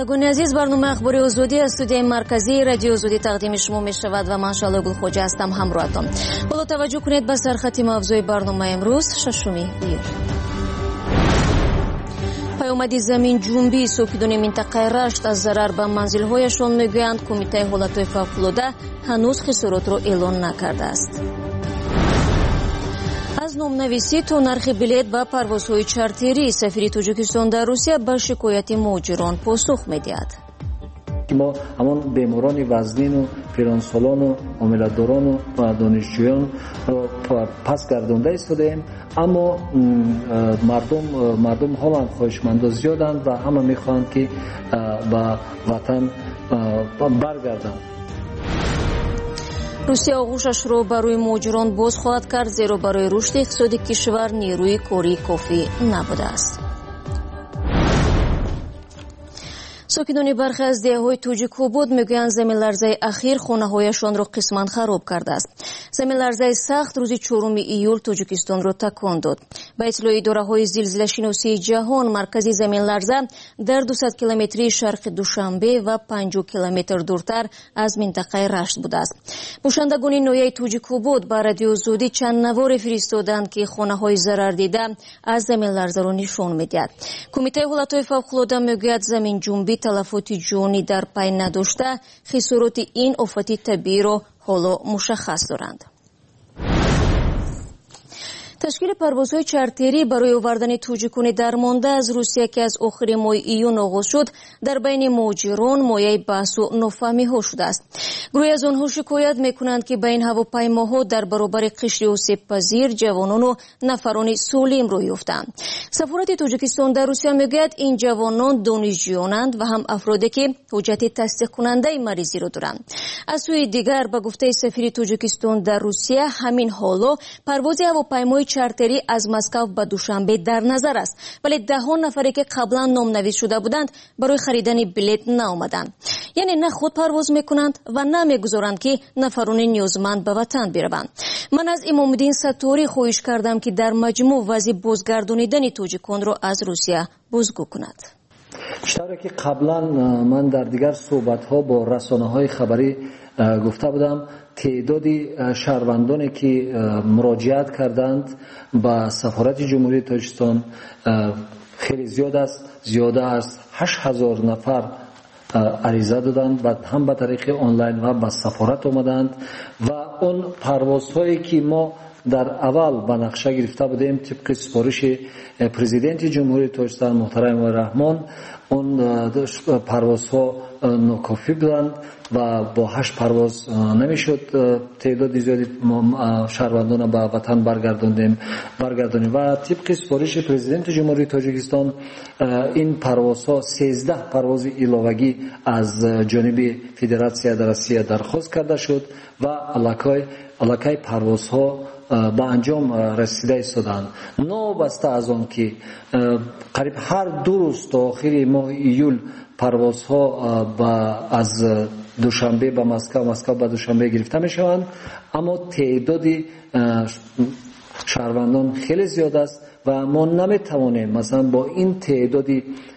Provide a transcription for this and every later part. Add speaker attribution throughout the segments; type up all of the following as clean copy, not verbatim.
Speaker 1: шунавандагони азиз, барнома ахбори озодӣ аз студияи марказии радиои озодӣ тақдими шумо мешавад ва ман Шало Гулхоҷа ҳастам ҳамроҳатон. боло таваҷҷӯҳ кунед ба сархати мавзӯи барномаи имрӯз 6 июл. паёмади заминҷунбии сокинони минтақаи Рашт аз зарар ба манзилҳояшон мегӯянд, кумитаи ҳолатҳои фавқулода ҳанӯз хисоротро эълон накардааст. аз номнависӣ то нархи билет ба парвозҳои чартерӣ, сафири Тоҷикистон дар Русия ба шикояти муҳоҷирон посух медиҳад.
Speaker 2: мо ҳамон беморони вазнину, фирансолону, омиладорону ва донишҷӯёнро пас гардонда истодаем, аммо мардум ҳоланд хоҳишмандо зиёданд ва ҳама мехоҳанд ки ба ватан баргарданд.
Speaker 1: русия оғӯшашро барои муҳоҷирон боз хоҳад кард, зеро барои рушди иқтисоди кишвар нерӯи корӣ кофӣ набудааст. сокинони бархе аз деҳаҳои Тоҷикобод мегӯянд заминларзаи ахир хонаҳояшонро қисман хароб кардааст. заминларзаи сахт рӯзи 4 июл Тоҷикистонро такон дод. ба иттилои идораҳои зилзилашиносии ҷаҳон, маркази заминларза дар 200 километрии шарқи Душанбе ва 50 километр дуртар аз минтақаи Рашт будааст. бошандагони ноҳияи Тоҷикобод ба радиои озодӣ чанд наворе фиристоданд ки хонаҳои зарардида аз заминларзаро нишон медиҳад. кумитаи ҳолатҳои фавқулода мегӯяд заминҷунбӣ талафоти ҷонӣ дар пай надошта, хисороти ин офати табииро ҳоло мушаххас доранд. ташкили парвозҳои чартерӣ барои овардани тоҷикони дармонда аз Русия ки аз охири моҳи июн оғоз шуд, дар байни муҳоҷирон мояи баҳсу нофаҳмиҳо шудааст. гурӯҳе аз онҳо шикоят мекунанд ки ба ин ҳавопаймоҳо дар баробари қишри осебпазир ҷавонону нафарони солим роҳ ёфтанд. сафорати Тоҷикистон дар Русия мегӯяд, ин ҷавонон донишҷӯёнанд ва ҳам афроде ки ҳуҷҷати тасдиқкунандаи маризиро доранд. аз сӯи дигар, ба гуфтаи сафири Тоҷикистон дар Русия, ҳамин ҳоло парвози ҳавопаймои чартерӣ аз Москав ба Душанбе дар назар аст, вале даҳон нафаре ки қаблан номнавис шуда буданд, барои харидани билет наомаданд. яъне на худ парвоз мекунанд ва на мегузоранд ки нафарони ниёзманд ба ватан бираванд. ман аз Имомуддин Сатторӣ хоҳиш кардам ки дар маҷмӯъ вазъи бозгардонидани тоҷиконро аз Русия бозгӯ кунад.
Speaker 2: чаре ки қаблан ман дар дигар суҳбатҳо бо расонаҳои хабарӣ гуфта будам, теъдоди шаҳрвандоне ки муроҷиат карданд ба сафорати ҷумҳурии Тоҷикистон хеле зиёда аст. 8000 нафар ариза доданд, ҳам ба тариқи онлайн ва ба сафорат омаданд ва он парвозҳое ки мо дар аввал ба нақша гирифта будем тибқи сипориши президенти ҷумҳурии Тоҷикистон муҳтарам Раҳмон, он парвозҳо нокофӣ буданд ва бо 8 парвоз намешуд теъдоди зиёди шаҳрвандона ба ватан баргардонем ва тибқи сипориши президенти ҷумҳурии Тоҷикистон ин парвозҳо 13 парвози иловагӣ аз ҷониби Федератсияи Россия дархост карда шуд ва аллакай парвозҳо ба анҷом расида истоданд. новобаста аз он ки қариб ҳар 2 рӯз то охири моҳи июл парвозҳо аз Душанбе ба Москав ба Душанбе гирифта мешаванд, аммо теъдоди шаҳрвандон хеле зиёд аст ва мо наметавонем масалан бо ин теъдоди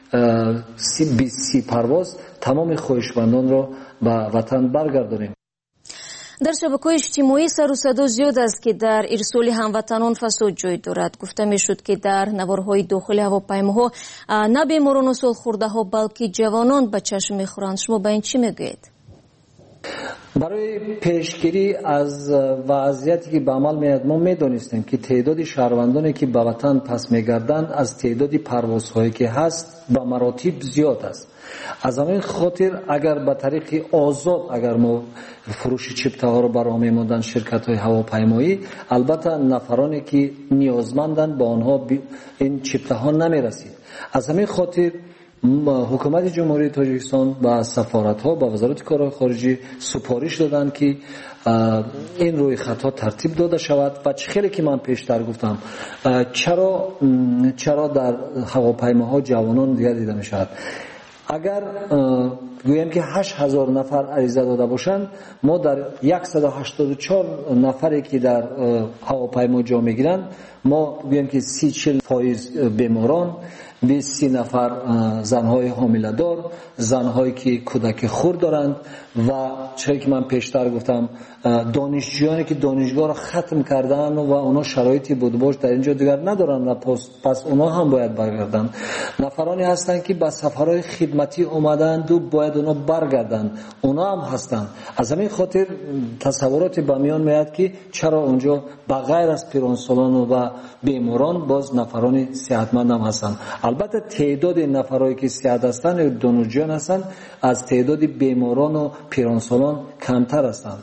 Speaker 2: 20 парвоз тамоми хоҳишмандонро ба ватан баргардонем.
Speaker 1: дар шабакаҳои иҷтимоӣ сару садо зиёд аст ки дар ирсоли ҳамватанон фасод ҷой дорад. гуфта мешуд ки дар наворҳои дохили ҳавопаймоҳо на беморону солхӯрдаҳо, балки ҷавонон ба чашм мехӯранд. шумо ба ин чӣ мегӯед?
Speaker 2: барои пешгирӣ аз вазъияте ки ба амал меояд, мо медонистем ки теъдоди шаҳрвандоне ки ба ватан пас мегарданд аз теъдоди парвозҳое ки ҳаст ба маротиб зиёд аст. аз ҳамин хотир агар ба тариқи озод агар мо фурӯши чиптаҳоро бароҳа мемонданд ширкатҳои ҳавопаймоӣ, албатта нафароне ки ниёзманданд ба онҳо ин чиптаҳо намерасид. аз ҳамин хотир ҳукумати ҷумҳурии Тоҷикистон ба сафоратҳо, ба вазорати корҳои хориҷӣ супориш доданд ки ин рӯйхатҳо тартиб дода шавад. ва хеле ки ман пештар гуфтам, чаро дар ҳавопаймоҳо ҷавонон дигар дида мешавад. агар гӯем ки 8000 нафар ариза дода бошанд, мо дар 184 нафаре ки дар ҳавопаймо ҷо мегиранд, ما بگیم که 30-40% بیماران، 20-30 نفر زنهای حامله دار، زنهایی که کودک خرد دارند و چه که من پیشتر گفتم دانشجویانی که دانشگاه را ختم کردن و اونا شرایطی بود باش در اینجا دیگر ندارن و پس اونا هم باید برگردن. نفرانی هستند که به سفرهای خدمتی اومدند و باید اونا برگردن، اونا هم هستند. از همین خاطر تصوراتی به میان میاد که چرا اونجا بغیر از پیرانسالان و بیماران باز نفرانی صحتمند هم هستند. البته تعداد نفرایی که صحت هستند دانشجویان هستند از تعداد بیماران و پیرانسالان کمتر هستند.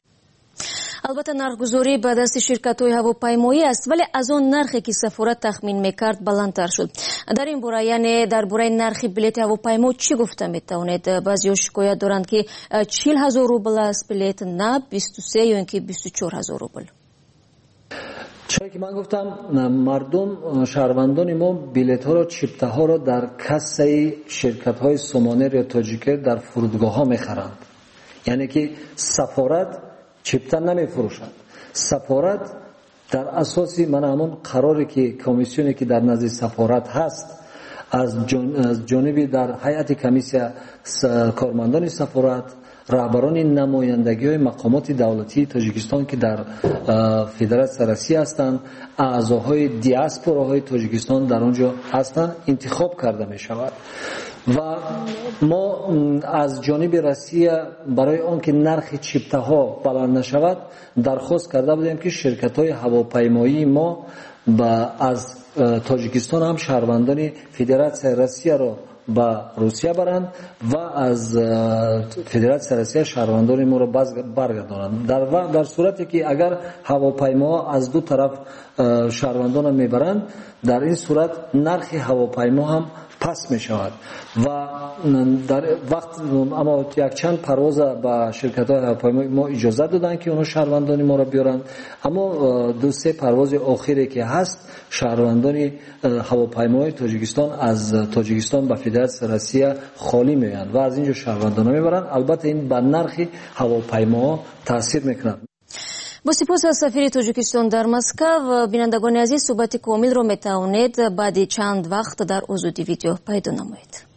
Speaker 1: البته нархгузорӣ ба дасти ширкатҳои ҳавопаймоӣ аст, вале аз он нархе ки сафорат тахмин мекард баландтар шуд. дар ин бора, яъне дар бораи нархи билети ҳавопаймо чӣ гуфта метавонед? баъзеҳо шикоят доранд ки 40,000 рубл аст билет, на 23 ё ин ки 24,000 рубл.
Speaker 2: چون که من گفتم مردم شهروندان ما بلیط ها را چیپته ها را در کاسه شرکت های سومانر یا تاجیکر در فرودگاه ها میخرند. یعنی که سفارت چیپته نمی فروشند. سفارت در اساسی من همون قراری که کمیسیونی که در نزد سفارت هست از جانبی در هیئت کمیسیون کارمندان سفارت، رهبران نمایندگی های مقامات دولتی تاجیکستان که در فدراسیون روسیه هستند، اعضاهای دیاسپوراهای تاجیکستان در آنجا هستند، انتخاب کرده می شود. و ما از جانب روسیه برای آنکه نرخ چیپته ها بلند نشود درخواست کرده بودیم که شرکت های هواپیمایی ما از تاجیکستان هم شهروندان فدراسیون روسیه را با روسیه برند و از فدراسیون روسیه شهروندان ما را برگردانند. در صورتی که اگر هواپیما از دو طرف شهروندان میبرند، در این صورت نرخ هواپیما هم پس می شود و در وقت اما یک چند پرواز با شرکت های هواپیمایی ما اجازه دادن که اونا شهروندان ما را بیارن، اما 2-3 پرواز آخری که هست شهروندان هواپیمای تاجیکستان از تاجیکستان به فدراسیون روسیه خالی میان و از اینجا شهروندان میبرن. البته این بر نرخ هواپیما تاثیر میکنه.
Speaker 1: با سپاس از سفیر تاجیکستان در مسکو. بینندگان عزیز، صحبت کامل را میتوانید بعد چند وقت در آزادی ویدیو پیدا نمایید.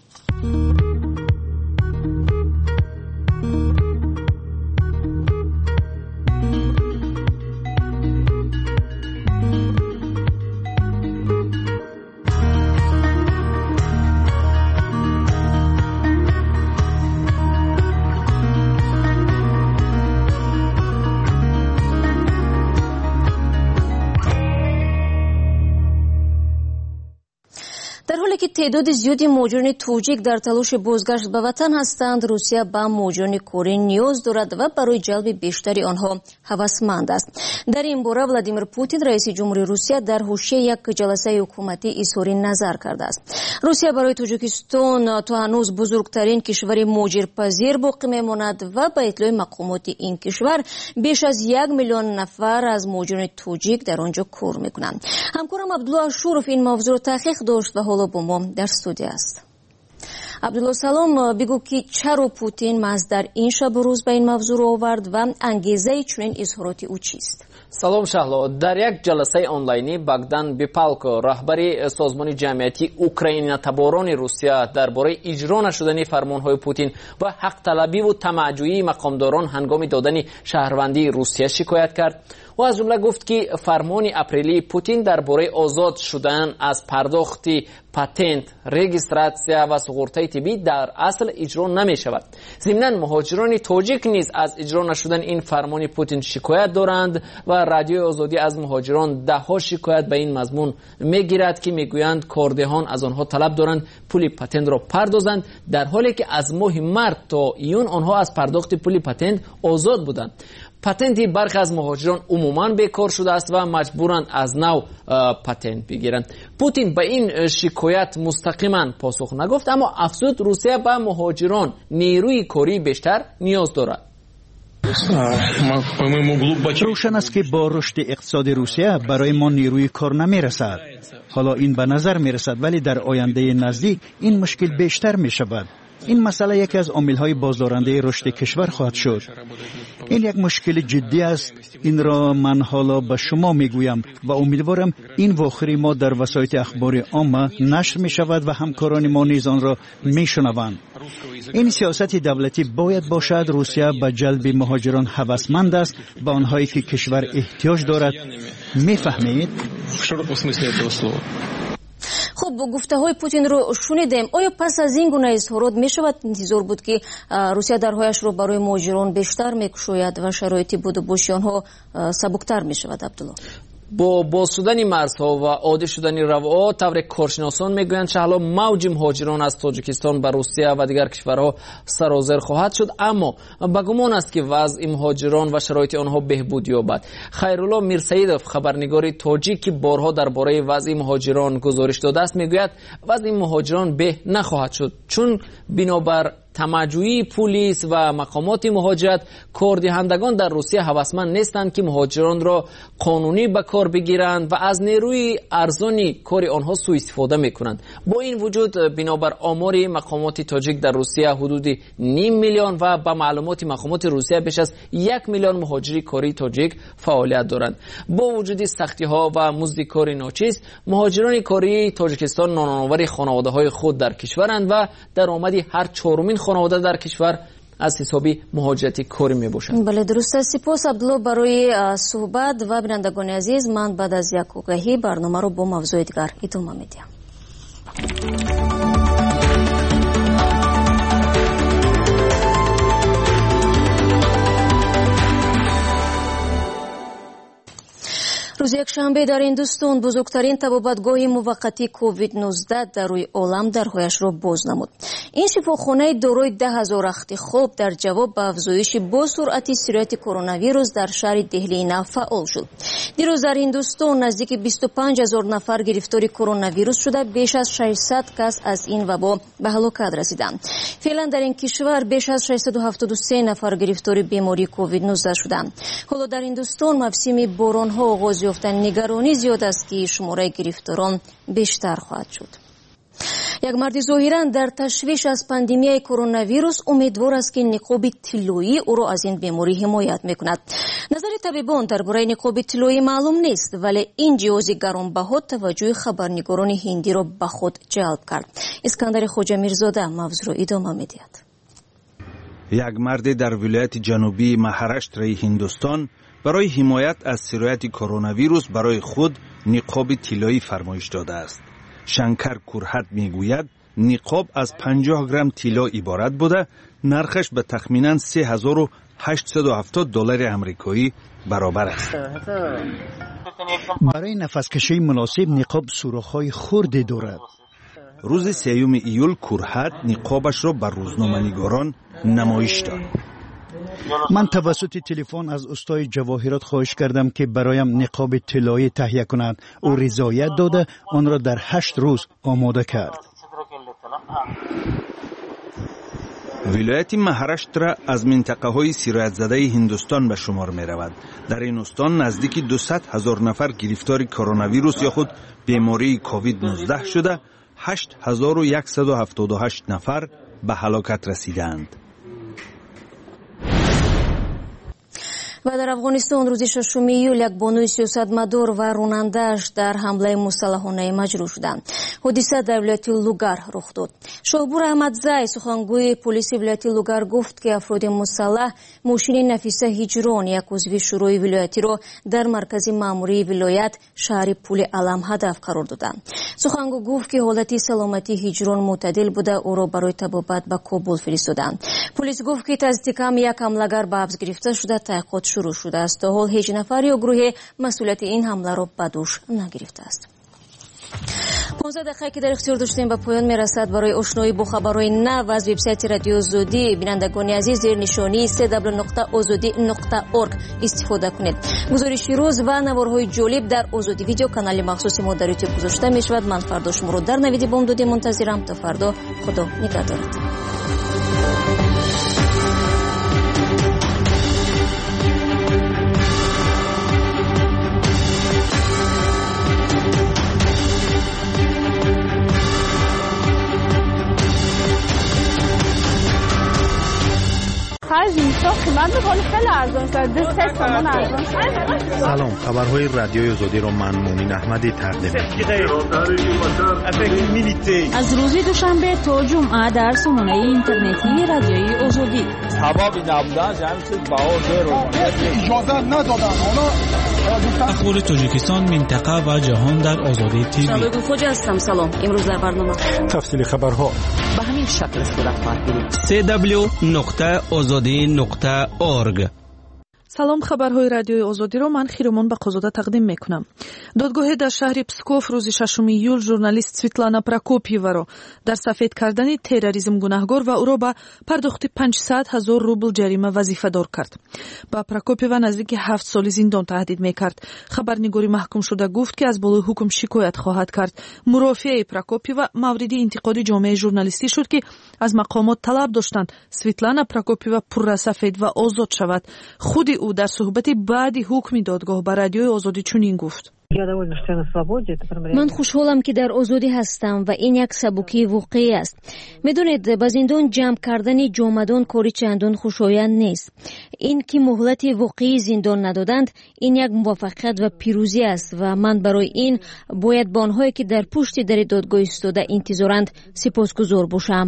Speaker 1: در حالی که تعداد زیادی مهاجران توجیک در تلاش بازگشت به وطن هستند، روسیه به مهاجران کره نیاز دارد و برای جلب بیشتری آنها هوسمند است. در این باره ولادیمیر پوتین رئیس جمهوری روسیه در حاشیه یک جلسه حکومتی اظهار نظر کرده است. روسیه برای تاجیکستان تا هنوز بزرگترین کشور مهاجرپذیر باقی میماند و به اطلاع مقامات این کشور بیش از 1 میلیون نفر از مهاجران توجیک در آنجا کار میکنند. همکارم عبدالله شورف این موضوع را تحقیق داشت و حالا با ما در استودیو است. عبدالله سلام، بگو که چرا پوتین محض در این شب و روز به این موضوع را آورد و انگیزه چنین اظهاراتی او چیست؟
Speaker 3: سلام شهلا. در یک جلسه آنلاینی باگدان بیپالکو رهبر سازمان جمعیتی اوکراین تباران روسیه درباره اجرا نشدن فرمانهای پوتین و حق طلبی و طمع‌جویی مقامداران هنگام دادن شهروندی روسیه شکایت کرد و از جمله گفت که فرمان اپریلی پوتین درباره آزاد شدن از پرداخت پاتنت، رجیستراسیون و سپورت طبی در اصل اجرا نمی شود. ضمناً مهاجران تاجیک نیز از اجرا نشدن این فرمان پوتین شکایت دارند و رادیو آزادی از مهاجران دهها شکایت به این مضمون میگیرد که میگویند کاردهان از آنها طلب دارند پول پاتنت را پردازند، در حالی که از ماه مارس تا ایون آنها از پرداخت پول پاتنت آزاد بودند. پاتنتی برخی از مهاجران عموماً بیکار شده است و مجبورند از نو پاتنت بگیرند. پوتین به این شکایت مستقیما پاسخ نگفت، اما افزود روسیه به مهاجران نیروی کاری بیشتر نیاز دارد.
Speaker 4: روشن است که با رشد اقتصاد روسیه برای ما نیروی کار نمی رسد. حالا این به نظر می رسد، ولی در آینده نزدیک این مشکل بیشتر می شود. این مسئله یکی از عامل‌های بازدارنده رشد کشور خواهد شد. این یک مشکل جدی است. این را من حالا به شما میگویم و امیدوارم این واخری ما در وسایل اخبار عامه نشر می شود و همکاران ما نیز آن را میشنوند. این سیاست دولتی باید باشد. روسیه به جلب مهاجران هوسمند است، به آنهایی که کشور احتیاج دارد. میفهمید؟
Speaker 1: خب گفته های پوتین رو شنیدیم. آیا پس از این گونه اظهارات می شود انتظار بود که روسیه درهایش رو برای مهاجران بیشتر میکشاید و شرایط بود و باشی آنها سبکتر می شود؟ عبدالله،
Speaker 3: با باز شدن مرزها و عادی شدن روابط، طور کارشناسان میگویند که حالا موج مهاجران از تاجیکستان به روسیه و دیگر کشورها سرازیر خواهد شد، اما به گمان است که وضع مهاجران و شرایط آنها بهبود یابد. خیرالله میرسیدوف، خبرنگار تاجیک که بارها درباره وضع مهاجران گزارش داده است، میگوید وضع مهاجران به نخواهد شد، چون بنابر تماجوی پلیس و مقامات مهاجرت کاردهندگان در روسیه هوسمند نیستند که مهاجران را قانونی به کار بگیرند و از نیروی ارزانی کار آنها سوء استفاده میکنند. با این وجود بنابر آمار مقامات تاجیک در روسیه حدود 0.5 میلیون و به معلومات مقامات روسیه بیش از 1 میلیون مهاجری کاری تاجیک فعالیت دارند. با وجود سختی ها و مزد کار ناچیز، مهاجران کاری تاجیکستان نانآور خانواده های خود در کشورند و درآمدی هر چهارمین خانواده در کشور از حسابی مهاجرتی کاری می باشند.
Speaker 1: بله درست است. سپاس عبدالله برای صحبت و بینندگان عزیز، من بعد از یک آگهی برنامه رو با موضوع دیگر ادامه میدیم. روز یکشنبه در هندوستان بزرگترین طبابتگاه موقتی کووید 19 در روی عالم درهایش را باز نمود. این شفاخانه دارای 10,000 رخت خواب در جواب به افزایش با سرعت سرایت کرونا ویروس در شهر دهلی نو فعال شد. دیروز در هندوستان نزدیک 25,000 نفر گرفتار کرونا ویروس شده، بیش از 600 کس از این وبا به هلاکت رسیدند. فعلا در این کشور بیش از 673 نفر گرفتار بیماری کووید 19 شدند. حالا در هندوستان موسم باران‌ها آغاز یافتن، نگرانی زیاد است که شماره گرفتاران بیشتر خواهد شد. یک مرد ظاهراً در تشویش از پاندمی کرونا ویروس امیدوار است که نقاب طلایی او را از این بیماری حمایت میکند. نظر طبیبان درباره نقاب طلایی معلوم نیست، ولی این جهاز گرانبها توجه خبرنگاران هندی را به خود جلب کرد. اسکندر خواجه میرزاده موضوع را ادامه میدهد.
Speaker 5: یک مرد در ولایت جنوبی مهاراشتر هندوستان برای حمایت از سرایت کرونا ویروس برای خود نقاب طلایی فرمایش داده است. شنکر کورهت میگوید نقاب از 50 گرم طلا عبارت بوده، نرخش به تخمینا $3,870 آمریکایی برابر است.
Speaker 4: برای نفسکشی مناسب نقاب سوراخ‌های خردی دارد.
Speaker 5: روز 3 ایول کورهت نقابش را بر روزنامه‌نگاران نمایش داد.
Speaker 4: من توسط تلفن از استاد جواهرات خواهش کردم که برایم نقاب طلایی تهیه کند. او رضایت داده آن را در 8 روز آماده کرد.
Speaker 5: ولایت مهاراشتر از منطقه های سرایت زده هندوستان به شمار می رود. در این استان نزدیک 200,000 نفر گرفتار کرونا ویروس یا خود بیماری کووید 19 شده، 8,178 نفر به هلاکت رسیدند.
Speaker 1: و در افغانستان روز 6 ایول یک بانوی سیاستمدار و راننده‌اش در حمله مسلحانه مجروح شدند. حادثه در ولایت لوگر رخ داد. شاهپور احمدزی سخنگوی پلیس ولایت لوگر گفت که افراد مسلح ماشین نفیسه هجران یک عضو شورای ولایتی را در مرکز ماموری ولایت شهر پول علم هدف قرار دادند. سخنگو گفت که حالت سلامتی هجران معتدل بوده، او را برای طبابت به کابل فرستادند. پلیس گفت که تصدیق یک حمله‌گر به حبس گرفته شده، تحقیقات شروع شده است. تا حال هیچ نفر یا گروه مسئولیت این حمله را به دوش نگرفته است. 15 دقیقه که در اختیار داشتیم به پایان میرسد. برای آشنایی با خبرهای نو از وبسایت رادیو آزادی بینندگان عزیز زیر نشانی www.azadi.org استفاده کنید. گزارش روز و نوارهای جالب در آزادی ویدیو کانال مخصوص ما در یوتیوب گذاشته می شود. من فردا شما رو در نوید بامدادی منتظرم. تا فردا، خدا نگهدارت.
Speaker 6: 5 میلیون قیمت میکنه، خیلی ارزان شده، 3 تومن ارزان شده.
Speaker 7: سلام، خبرهای رادیوی آزادی رو من مؤمن احمدی تقدیم می‌کنم.
Speaker 8: از روز دوشنبه تا جمعه در سامانه اینترنتی رادیوی آزادی.
Speaker 9: ثوابی نبودن جمع شد باور رو
Speaker 10: اجازه ندادن.
Speaker 11: اخبار تاجیکستان، منطقه و جهان در آزادی تیوی.
Speaker 1: سلام خوجا هستم. سلام. امروز در برنامه
Speaker 7: تفصیل خبرها
Speaker 3: به همین شکل صورت خواهد بود.
Speaker 11: www.azadi.org.
Speaker 12: سلام، خبرهای رادیوی آزادی رو من خیرومان بقازاده تقدیم میکنم. دادگاه در شهر پسکوف روز 6 ایول ژورنالیست سویتلانا پراکوپیوا را در سفید کردن تروریسم گناهگار و او را به پرداخت 500,000 روبل جریمه وظیفه دار کرد. با پراکوپیوا نزدیک 7 سال زندان تهدید میکرد. خبرنگاری محکوم شده گفت که از بالای حکم شکایت خواهد کرد. مرافعه پراکوپیوا مورد انتقاد جامعه ژورنالیستی شد که از مقامات طلب داشتند سویتلانا پراکوپیوا پررا سفید و آزاد شود. خود او در صحبت بعد حکم دادگاه بر رادیوی آزادی چنین گفت:
Speaker 1: من خوشحالم که در آزادی هستم و این یک سبکی واقعی است. میدونید با زندان جمع کردن جامدان کاری چندان خوشایند نیست. این که مهلت واقعی زندان ندادند این یک موفقیت و پیروزی است و من برای این باید با آنهایی که در پشت در دادگاه ایستاده انتظارند سپاسگزار باشم.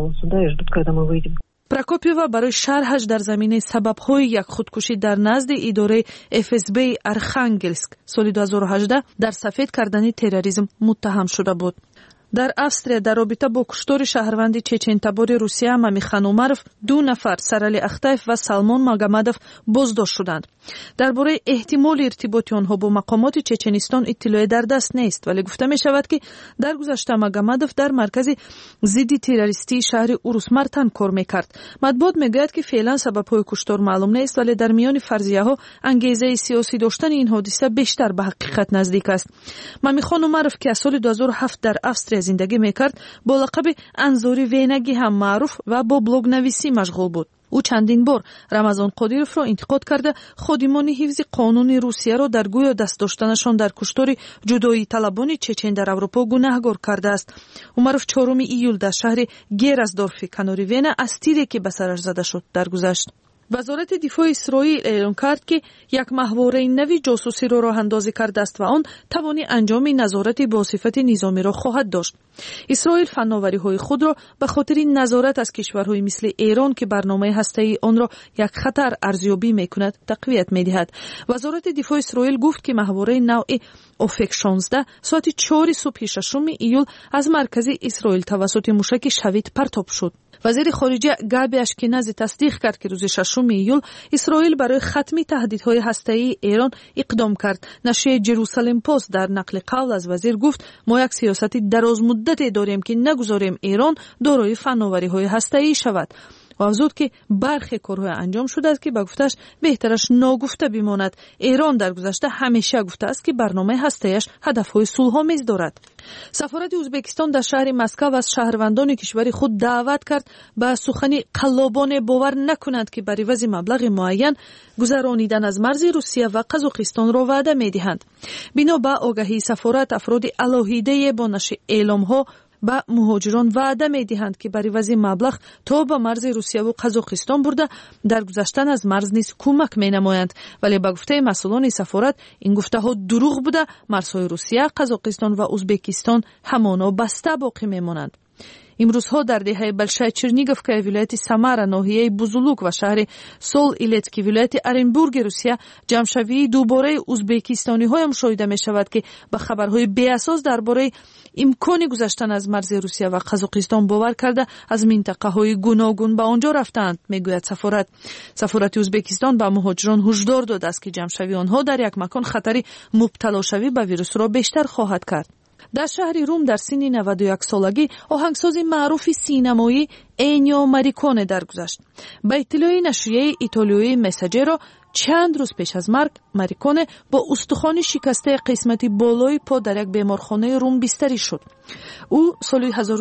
Speaker 12: پراکوپیوا برای شرحش در زمینه سبب‌های یک خودکشی در نزد اداره FSB ارخانگلسک سال 2018 در سفید کردن تروریسم متهم شده بود. در австрия در رابطه با کشتار شهروند چچن‌تبار روسیه مامیخان اومروف 2 نفر سرالی اختایف و سلمان ماگامدوف بازداشت شدند. درباره احتمال ارتباط آنها با مقامات چچنستان اطلاعی در دست نیست، ولی گفته می شود که در گذشته ماگامدوف در مرکز ضد تروریستی شهر اوروسمارتن کار میکرد. مطبوعات میگوید که فعلا سبب‌های کشتار معلوم نیست، ولی در میان فرضیه‌ها انگیزه سیاسی داشتن این حادثه بیشتر به حقیقت نزدیک است. مامیخان اومروف که از سال 2007 در австрия زندگی میکرد با لقب انزوری وینگی هم معروف و با بلوگ نویسی مشغول بود. او چندین بار رمضان قادیروف را انتقاد کرده خادمان حفظ قانون روسیه را در گویا دست داشتنشان در کشتار جدایی طلبان چچن در اروپا گناهگار کرده است. اومروف 4 ایول در شهر گیرزدورف کنار وینا از تیری که به سرش زده شد درگذشت. وزارت دفاع اسرائیل اعلام کرد که یک ماهواره نوی جاسوسی را راه اندازی کرده است و آن توانی انجام نظارت با صفت نظامی را خواهد داشت. اسرائیل فناوری‌های خود را به خاطر نظارت از کشورهای مثل ایران که برنامه هسته‌ای آن را یک خطر ارزیابی می‌کند تقویت می‌دهد. وزارت دفاع اسرائیل گفت که ماهواره نوع اوفک 16 ساعت 4 صبح 6 ایول از مرکز اسرائیل توسط موشک شوید پرتاب شد. وزیر خارجه گابی اشکنازی تصدیق کرد که روز 6 ایول اسرائیل برای ختم تهدیدهای هسته‌ای ایران اقدام کرد. نشریه جروسالم پست در نقل قول از وزیر گفت ما یک سیاست دراز مدت داریم که نگذاریم ایران دارای فناوری‌های هسته‌ای شود. و افزود که برخی کارهای انجام شده است که به گفتش بهترش ناگفته بماند. ایران در گذشته همیشه گفته است که برنامه هسته‌ایش هدف‌های صلح‌آمیز دارد. سفارت ازبکستان در شهر مسکو از شهروندان کشور خود دعوت کرد به سخن قلابانه باور نکنند که بر عوض مبلغ معین گذرانیدن از مرز روسیه و قزاقستان را وعده می‌دهند. بنا به آگهی سفارت افراد علاهیده با نشر اعلام‌ها با مهاجران وعده می‌دهند که بر عوض مبلغ تا به مرز روسیه و قزاقستان برده در گذشتن از مرز نیز کمک می‌نمایند، ولی به گفته مسئولان سفارت این گفته‌ها دروغ بوده. مرزهای روسیه، قزاقستان و ازبکستان همانا بسته باقی می‌مانند. امروزها در دهه بلشای چرنیگوفکا ولایت سامارا ناحیه بوزولوک و شهر سول ایلتسکی ولایت ارنبورگ روسیه جمع‌شوی دوباره ازبکستانی‌ها مشاهده می‌شود که به خبرهای بی‌اساس درباره امکان گذشتن از مرز روسیه و قزاقستان باور کرده از منطقه‌های گوناگون به آنجا رفتند. میگوید سفارت ازبکستان به مهاجران هشدار داده است که جمع‌شوی آنها در یک مکان خطری مبتلا شوی به ویروس را بیشتر خواهد کرد. در شهر روم در سن 91 سالگی آهنگساز معروف سینمایی اینیو ماریکونه درگذشت. با اطلاع نشریه ایتالیایی مساجرو چند روز پیش از مرگ ماریکونه با استخوان شکسته قسمت بالای پا در یک بیمارخانه روم بستری شد. او سال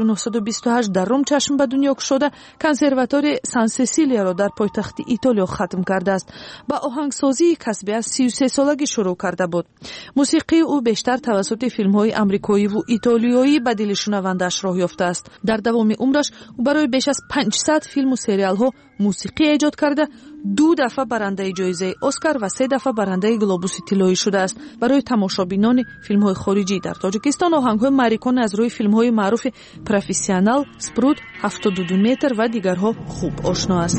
Speaker 12: 1928 در روم چشم به دنیا گشوده کنسرواتوار سان سیسیلیا را در پایتخت ایتالیا ختم کرده است. با آهنگسازی کسبی از 33 سالگی شروع کرده بود. موسیقی او بیشتر توسط فیلم‌های آمریکایی و ایتالیایی به دل شنونده‌اش راه یافته است. در دوام عمرش او برای بیش بیش از 500 فیلم و سریال ها موسیقی ایجاد کرده، 2 دفعه برنده جایزه اسکار و 3 دفعه برنده گلوبوس طلایی شده است. برای تماشابینان فیلم های خارجی در تاجیکستان آهنگ های مریکان از روی فیلم های معروف پروفسیونال، سپرود، 72 متر و دیگرها خوب آشنا است.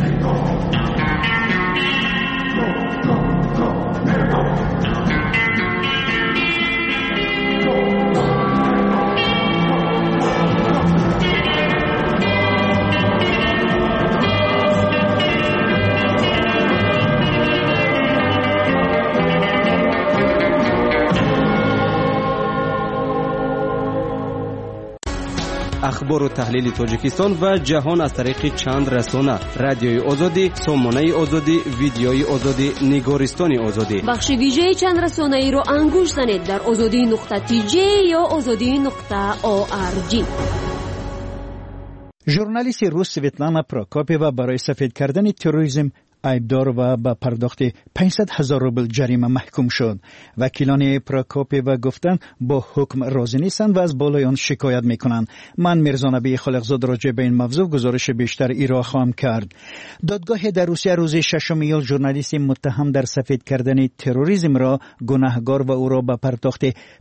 Speaker 13: اخبار و تحلیل تاجیکستان و جهان از طریق چند رسانه: رادیوی آزادی، سامانه آزادی، ویدیوی آزادی، نگارستان آزادی.
Speaker 14: بخش ویژه چند رسانه ای رو انگوش زنید در azadi.tj یا azadi.org.
Speaker 4: ژورنالیست روس سویتلانا پراکاپیوا برای سفید کردن تروریسم عیبدار و به پرداخت 500,000 روبل جریمه محکوم شد. وکیلان پراکاپیوا گفتند با حکم راضی نیستند و از بالای آن شکایت میکنند. من میرزا نبی خالقزاد راجع به این موضوع گزارش بیشتر ایرا خواهم کرد. دادگاه در روسیه روز 6 ایول ژورنالیست متهم در سفید کردن تروریسم را گناهکار و او را به پرداخت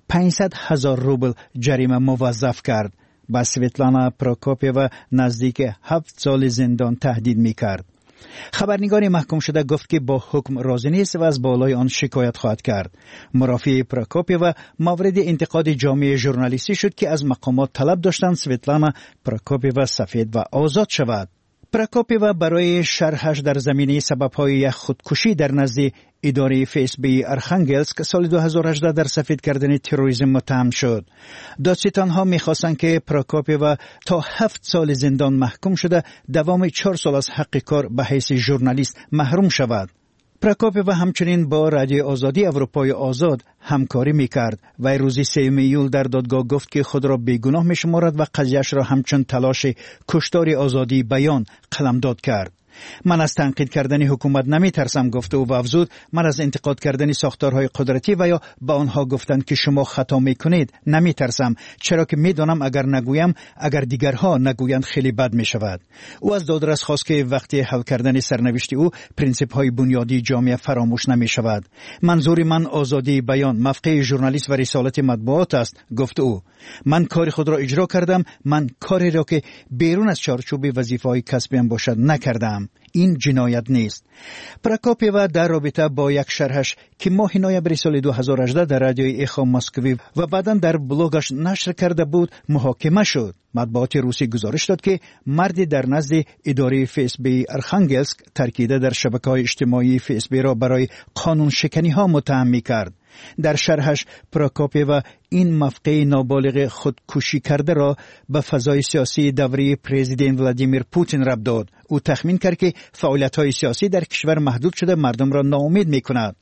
Speaker 4: 500,000 روبل جریمه موظف کرد. با سویتلانا پراکاپیوا نزدیک 7 سال زندان تهدید میکرد. خبرنگار محکوم شده گفت که با حکم راضی نیست و از بالای آن شکایت خواهد کرد. مرافع پراکاپیوا مورد انتقاد جامعه ژورنالیستی شد که از مقامات طلب داشتند سویتلانا پراکاپیوا سفید و آزاد شود. پراکاپیوا برای شرحش در زمینه سبب‌های یک خودکشی در نزد اداره FSB ارخانگلسک سال 2018 در سفید کردن تروریسم متهم شد. دادستان‌ها می‌خواستند که پراکاپیوا تا 7 سال زندان محکوم شده دوام 4 سال از حق کار به حیث ژورنالیست محروم شود. پراکاپیوا همچنین با رادیو آزادی اروپای آزاد همکاری میکرد و روز 3 ایول در دادگاه گفت که خود را بیگناه میشمارد و قضیه‌اش را همچون تلاش کشتار آزادی بیان قلمداد کرد. من از تنقید کردن حکومت نمی ترسم گفت او و افزود من از انتقاد کردن ساختارهای قدرتی و یا به آنها گفتند که شما خطا می کنید نمی ترسم، چرا که می دانم اگر نگویم اگر دیگرها نگویند خیلی بد می شود. او از دادرس خواست که وقتی حل کردن سرنوشت او پرینسیپ های بنیادی جامعه فراموش نمی شود. منظور من آزادی بیان، موقع ژورنالیست و رسالت مطبوعات است گفت او. من کار خود را اجرا کردم، من کاری را که بیرون از چارچوب وظیفه‌های کسبیم باشد نکردم. این جنایت نیست. پراکاپیوا در رابطه با یک شرحش که ماه نوامبر سال 2018 در رادیوی اخو مسکوی و بعداً در بلوگش نشر کرده بود محاکمه شد. مطبوعات روسی گزارش داد که مردی در نزد اداره FSB ارخانگلسک ترکیده در شبکه‌های اجتماعی FSB را برای قانون شکنی ها متهم می‌کرد. در شرحش پراکاپیوا این مفقه نابالغ خودکشی کرده را به فضای سیاسی دوره پرزیدنت ولادیمیر پوتین ربط داد. او تخمین کرد که فعالیت‌های سیاسی در کشور محدود شده مردم را ناامید می‌کند.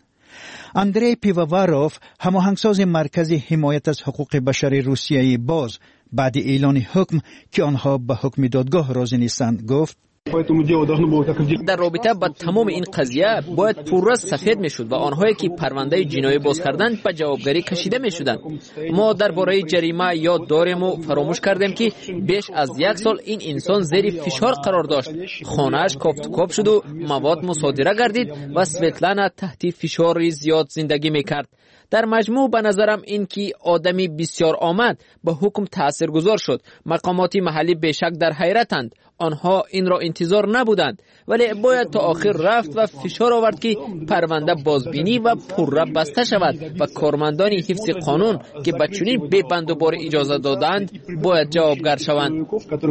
Speaker 4: اندری پیوواروف، هماهنگساز مرکز حمایت از حقوق بشر روسیه باز، بعد اعلان حکم که آنها به حکم دادگاه راضی نیستند گفت
Speaker 3: در رابطه با تمام این قضیه باید پررس سفید میشد و آنهایی که پرونده جنایی باز کردند به جوابگری کشیده میشدند. ما درباره جریمه یاد داریم و فراموش کردیم که بیش از 1 سال این انسان زیر فشار قرار داشت. خانه‌اش کاپ شد و مواد مصادره گردید و سویتلانا تحت فشار زیاد زندگی میکرد. در مجموع به نظرم این که آدمی بسیار آمد به حکم تاثیرگذار شد. مقامات محلی بیشک در حیرتند. آنها این را انتظار نبودند، ولی باید تا آخر رفت و فشار آورد که پرونده بازبینی و پرره بسته شود و کارمندان حفظ قانون که به چنین بند و بار اجازه دادند باید جوابگر شوند.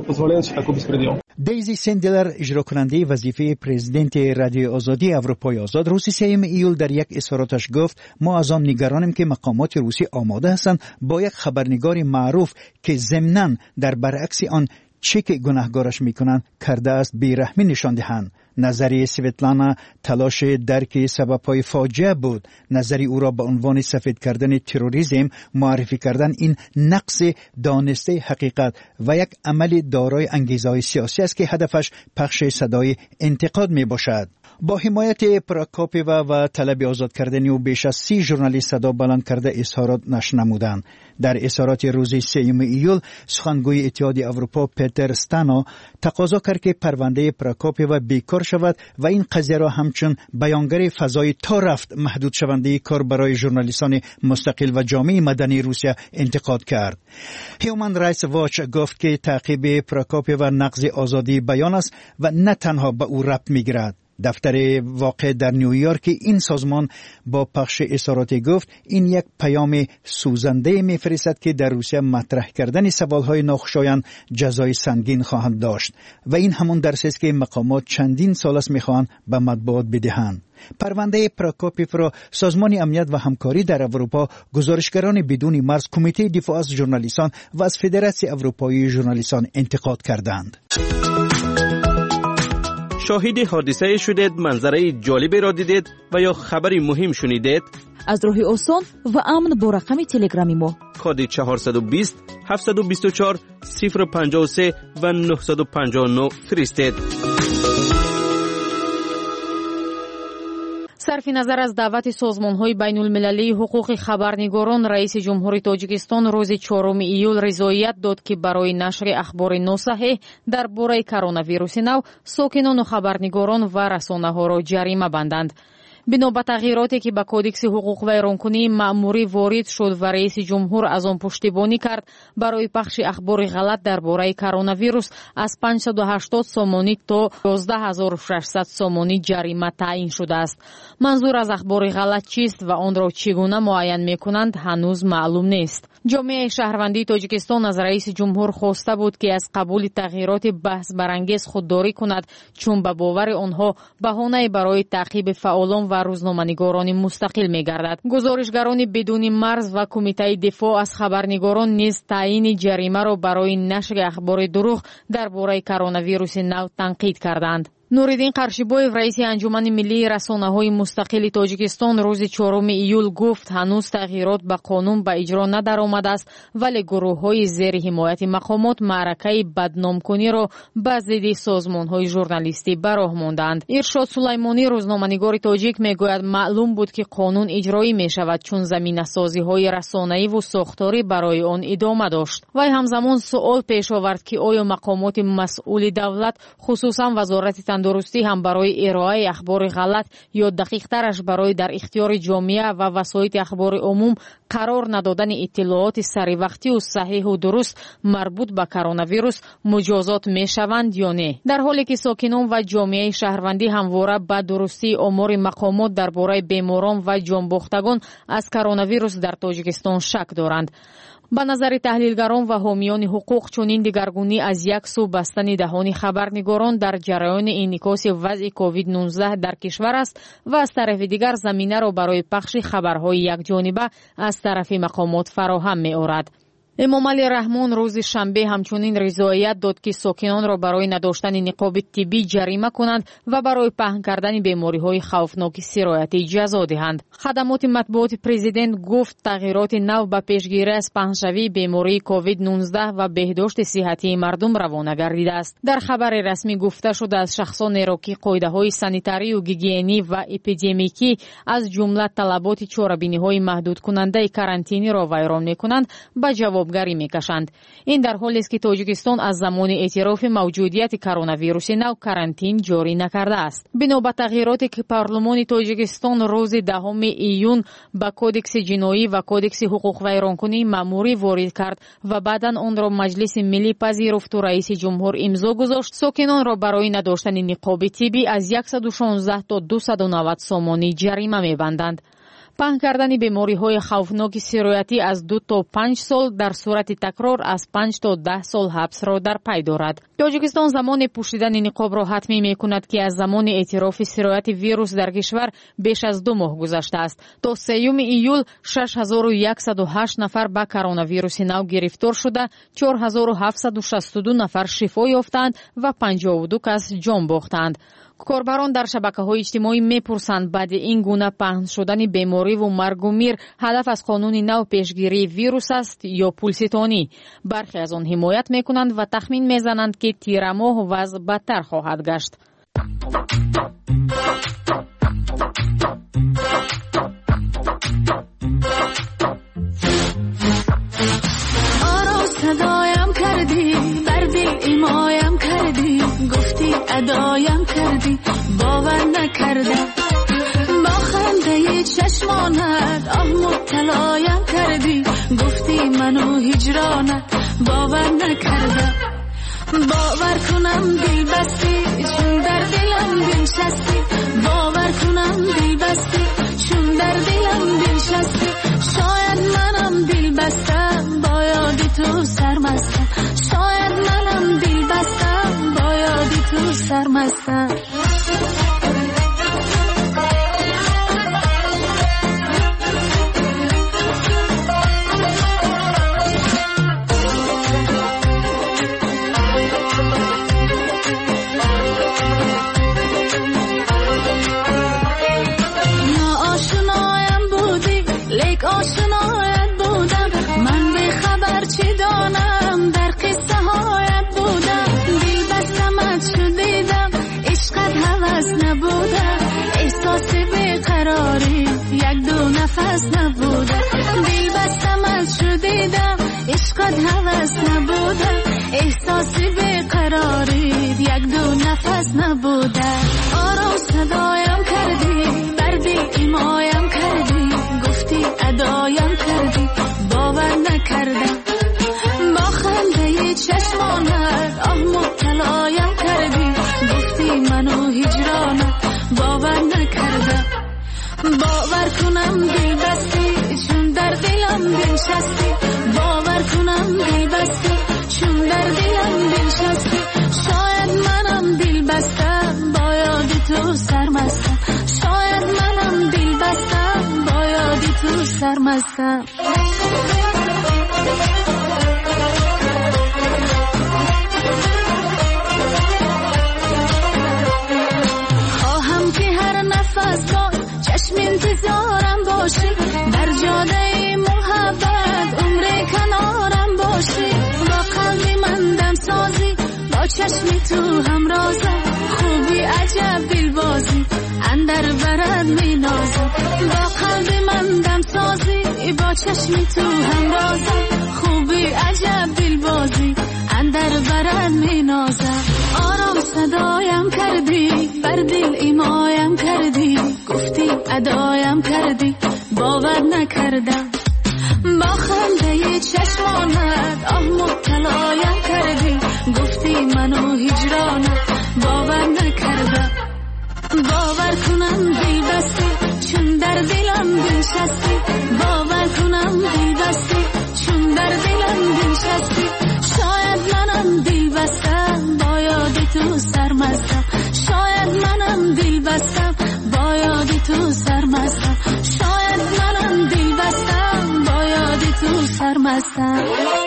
Speaker 4: دیزی سندلر، اجرا کننده وظیفه پرزیدنت رادیو آزادی اروپای آزاد، روز 3 ایول در یک اظهاراتش گفت ما از آن نگرانیم که مقامات روسی آماده هستند با یک خبرنگار معروف که ضمناً در برعکس آن چه که گناهکارش میکنند کرده است بیرحمی نشان دهند. نظری سویتلانا تلاش درک سبب‌های فاجعه بود. نظری او را به عنوان سفید کردن تروریسم معرفی کردن این نقص دانسته حقیقت و یک عمل دارای انگیزه‌های سیاسی است که هدفش پخش صدای انتقاد می باشد. با حمایت پراکاپیوا و طلب آزاد کردن او بیش از 30 ژورنالیست صدا بلند کرده اظهارات نشر نمودند. در اظهارات روز 3 ایول سخنگوی اتحاد اروپا پیتر ستانو تقاضا کرد که پرونده پراکاپیوا بیکار شود و این قضیه را همچون بیانگر فضای تا رفت محدود شونده کار برای ژورنالیستان مستقل و جامعه مدنی روسیه انتقاد کرد. هیومن رایتس واچ گفت که تعقیب پراکاپیوا نقض آزادی بیان است و نه تنها به او ربط می‌گیرد. دفتر واقع در نیویورک این سازمان با پخش اظهارات گفت این یک پیام سوزنده می‌فرستد که در روسیه مطرح کردن سوال‌های ناخوشایند جزای سنگین خواهند داشت و این همون درسی است که مقامات چندین سال است می‌خواهند به مطبوعات بدهند. پرونده پراکاپیف را سازمان امنیت و همکاری در اروپا، گزارشگران بدون مرز، کمیته دفاع از ژورنالیستان و از فدراسیون اروپایی ژورنالیستان انتقاد کردند.
Speaker 13: شاهد حادثه شدید، منظره جالبی را دیدید و یا خبری مهم شنیدید؟
Speaker 8: از راه آسان و امن با رقم تلگرامی ما
Speaker 13: کد 420 724 053 و 959 فرستید.
Speaker 15: صرف نظر از دعوت سازمان‌های بین‌المللی حقوق خبرنگاران، رئیس جمهوری تاجیکستان روز 4 ایول رضایت داد که برای نشر اخبار ناصحیح درباره کرونا ویروس نو ساکنان و خبرنگاران و رسانه‌ها را جریمه بندند. بنا به تغییراتی که به کودکس حقوق ویرانکنی مأموری وارد شد و رئیس جمهور از آن پشتیبانی کرد، برای پخش اخبار غلط درباره کرونا ویروس از 580 سومانی تا 12600 سومانی جریمه تعیین شده است. منظور از اخبار غلط چیست و آن را چگونه معین می‌کنند هنوز معلوم نیست. جامعه شهروندی تاجیکستان از رئیس جمهور خواسته بود که از قبول تغییرات بحث برانگیز خودداری کند، چون به باور آنها بهانه برای تعقیب فعالان و روزنامه‌نگاران مستقل می‌گردد. گزارشگران بدون مرز و کمیته دفاع از خبرنگاران نیز تعیین جریمه را برای نشر اخبار دروغ درباره کرونا ویروس نو تنقید کردند. نوریدین قرشیبویف رئیس انجمن ملی رسانه‌های مستقل تاجیکستان روز 4 ایول گفت هنوز تغییرات به قانون به اجرا ندرآمده است، ولی گروه‌های زیر حمایت مقامات معرکه بدنامکنی را به ضد سازمان‌های ژورنالیستی به راه ماندند. ارشاد سلیمانی روزنامه‌نگار تاجیک میگوید معلوم بود که قانون اجرایی می‌شود چون زمینه‌سازی‌های رسانه‌ای و ساختاری برای آن ادامه داشت. وی همزمان سوال پیش آورد که آیا مقامات مسئول دولت خصوصا وزارت تندرستی هم برای ارائه اخبار غلط یا دقیق ترش برای در اختیار جامعه و وسایط اخبار عموم قرار ندادن اطلاعات سری وقتی و صحیح و درست مربوط به کرونا ویروس مجازات می شوند یا نه، در حالی که ساکنان و جامعه شهروندی همواره به درستی آمار مقامات درباره بیماران و جانباختگان از کرونا ویروس در تاجیکستان شک دارند. به نظر تحلیلگران و حامیان حقوق چنین دگرگونی از یک سو بستن دهان خبرنگاران در جریان انعکاس وضع کووید 19 در کشور است و از طرف دیگر زمینه را برای پخش خبرهای یکجانبه از طرف مقامات فراهم می‌آورد. امام علی رحمان روز شنبه همچنین رضایت داد که ساکنان را برای نداشتن نقاب طبی جریمه کنند و برای پهن کردن بیماری‌های خوفناک سرایتی جزا دهند. خدمات مطبوعات پرزیدنت گفت تغییرات نو به پیشگیری از پهنشوی بیماری کووید 19 و بهداشت صحتی مردم روانه گردیده است. در خبر رسمی گفته شده از شخصان را که قاعده‌های سانیتاری و گیگینی و اپیدمیکی از جمله طلبات چاره‌بینی‌های محدود کننده کرانتینی را ویران می‌کنند به جوابگری میکشند. این در حالی است که تاجیکستان از زمان اعتراف موجودیت کرونا ویروس نو کرانتین جاری نکرده است. بنا به تغییراتی که پارلمان تاجیکستان روز 10 ایون به کودکس جنایی و کودکس حقوق ویرانکنی مأموری وارد کرد و بعداً آن را مجلس ملی پذیرفت و رئیس جمهور امضا گذاشت، ساکنان را برای نداشتن نقاب طبی از 116 تا 290 سومانی جریمه می‌بندند. پهن کردن بیماری‌های خوفناک سرایتی از 2 تا 5 سال در صورت تکرار از 5 تا 10 سال حبس را در پی دارد. تاجیکستان زمان پوشیدن نقاب را حتمی می‌کند که از زمان اعتراف سرایت ویروس در کشور بیش از 2 ماه گذشته است. تا 3 ایول 6108 نفر به کرونا ویروس نو گرفتار شده، 4762 نفر شفا یافتند و 52 کس جان باختند. کاربران در شبکه‌های اجتماعی می‌پرسند بعد این گونه پهن شدن بیماری و مرگ و میر هدف از قانون نو پیشگیری ویروس است یا پولستانی. برخی از آن حمایت می‌کنند و تخمین می‌زنند که تیر ماه وضع بدتر خواهد گشت.
Speaker 16: مبتلایم کردی، گفتی منو هجرانت باور نکردم. باور کنم دل بستی چون در دلم بنشستی، باور کنم دل بستی چون در دلم بنشستی. شاید منم دل بستم با یاد تو سرمستم، شاید منم دل بستم با یاد تو سرمستم. آشنایت بودم من به خبر چی دانم، در قصه هایت بودم. دل بستمت شدیدم عشقت هوس نبودم، احساس بیقراری یک دو نفس نبودم. دل بستمت شدیدم عشقت هوس نبودم، احساس بیقراری یک دو نفس نبودم. آرام صدایم کردی بر دل ایمایم کردی، گفتی ادایم کردی باور نکردم. با خنده چشمانت آه مبتلایم کردی، گفتی منو هجرانت باور نکردم. باور کنم دل بستی چون در دلم بنشستی، باور کنم دل بستی چون در دلم بنشستی. شاید منم دل بستم با یاد تو سرمستم، شاید منم دل بستم با یاد تو سرمستم. خواهم که هر نفس با چشم انتظارم باشی، در جاده محبت عمر کنارم باشی. با قلب من دم سازی با چشم تو همرازم، خوبی عجب دلبازی اندر برد می نازم. با قلب من دم سازی با چشم تو همرازم، خوبی عجب دلبازی اندر برد می نازم. آرام صدایم کردی بر دل ایمایم کردی، گفتی ادایم کردی باور نکردم. با خنده چشمانت آه مبتلایم کردی، گفتی منو هجرانت باور نکردم. باور کنم دل بستی چون در دلم بنشستی، باور کنم دل بستی چون در دلم بنشستی. شاید منم دل بستم با یاد تو سرمستم، شاید منم دل بستم با یاد تو سرمستم، شاید منم دل بستم با یاد تو سرمستم.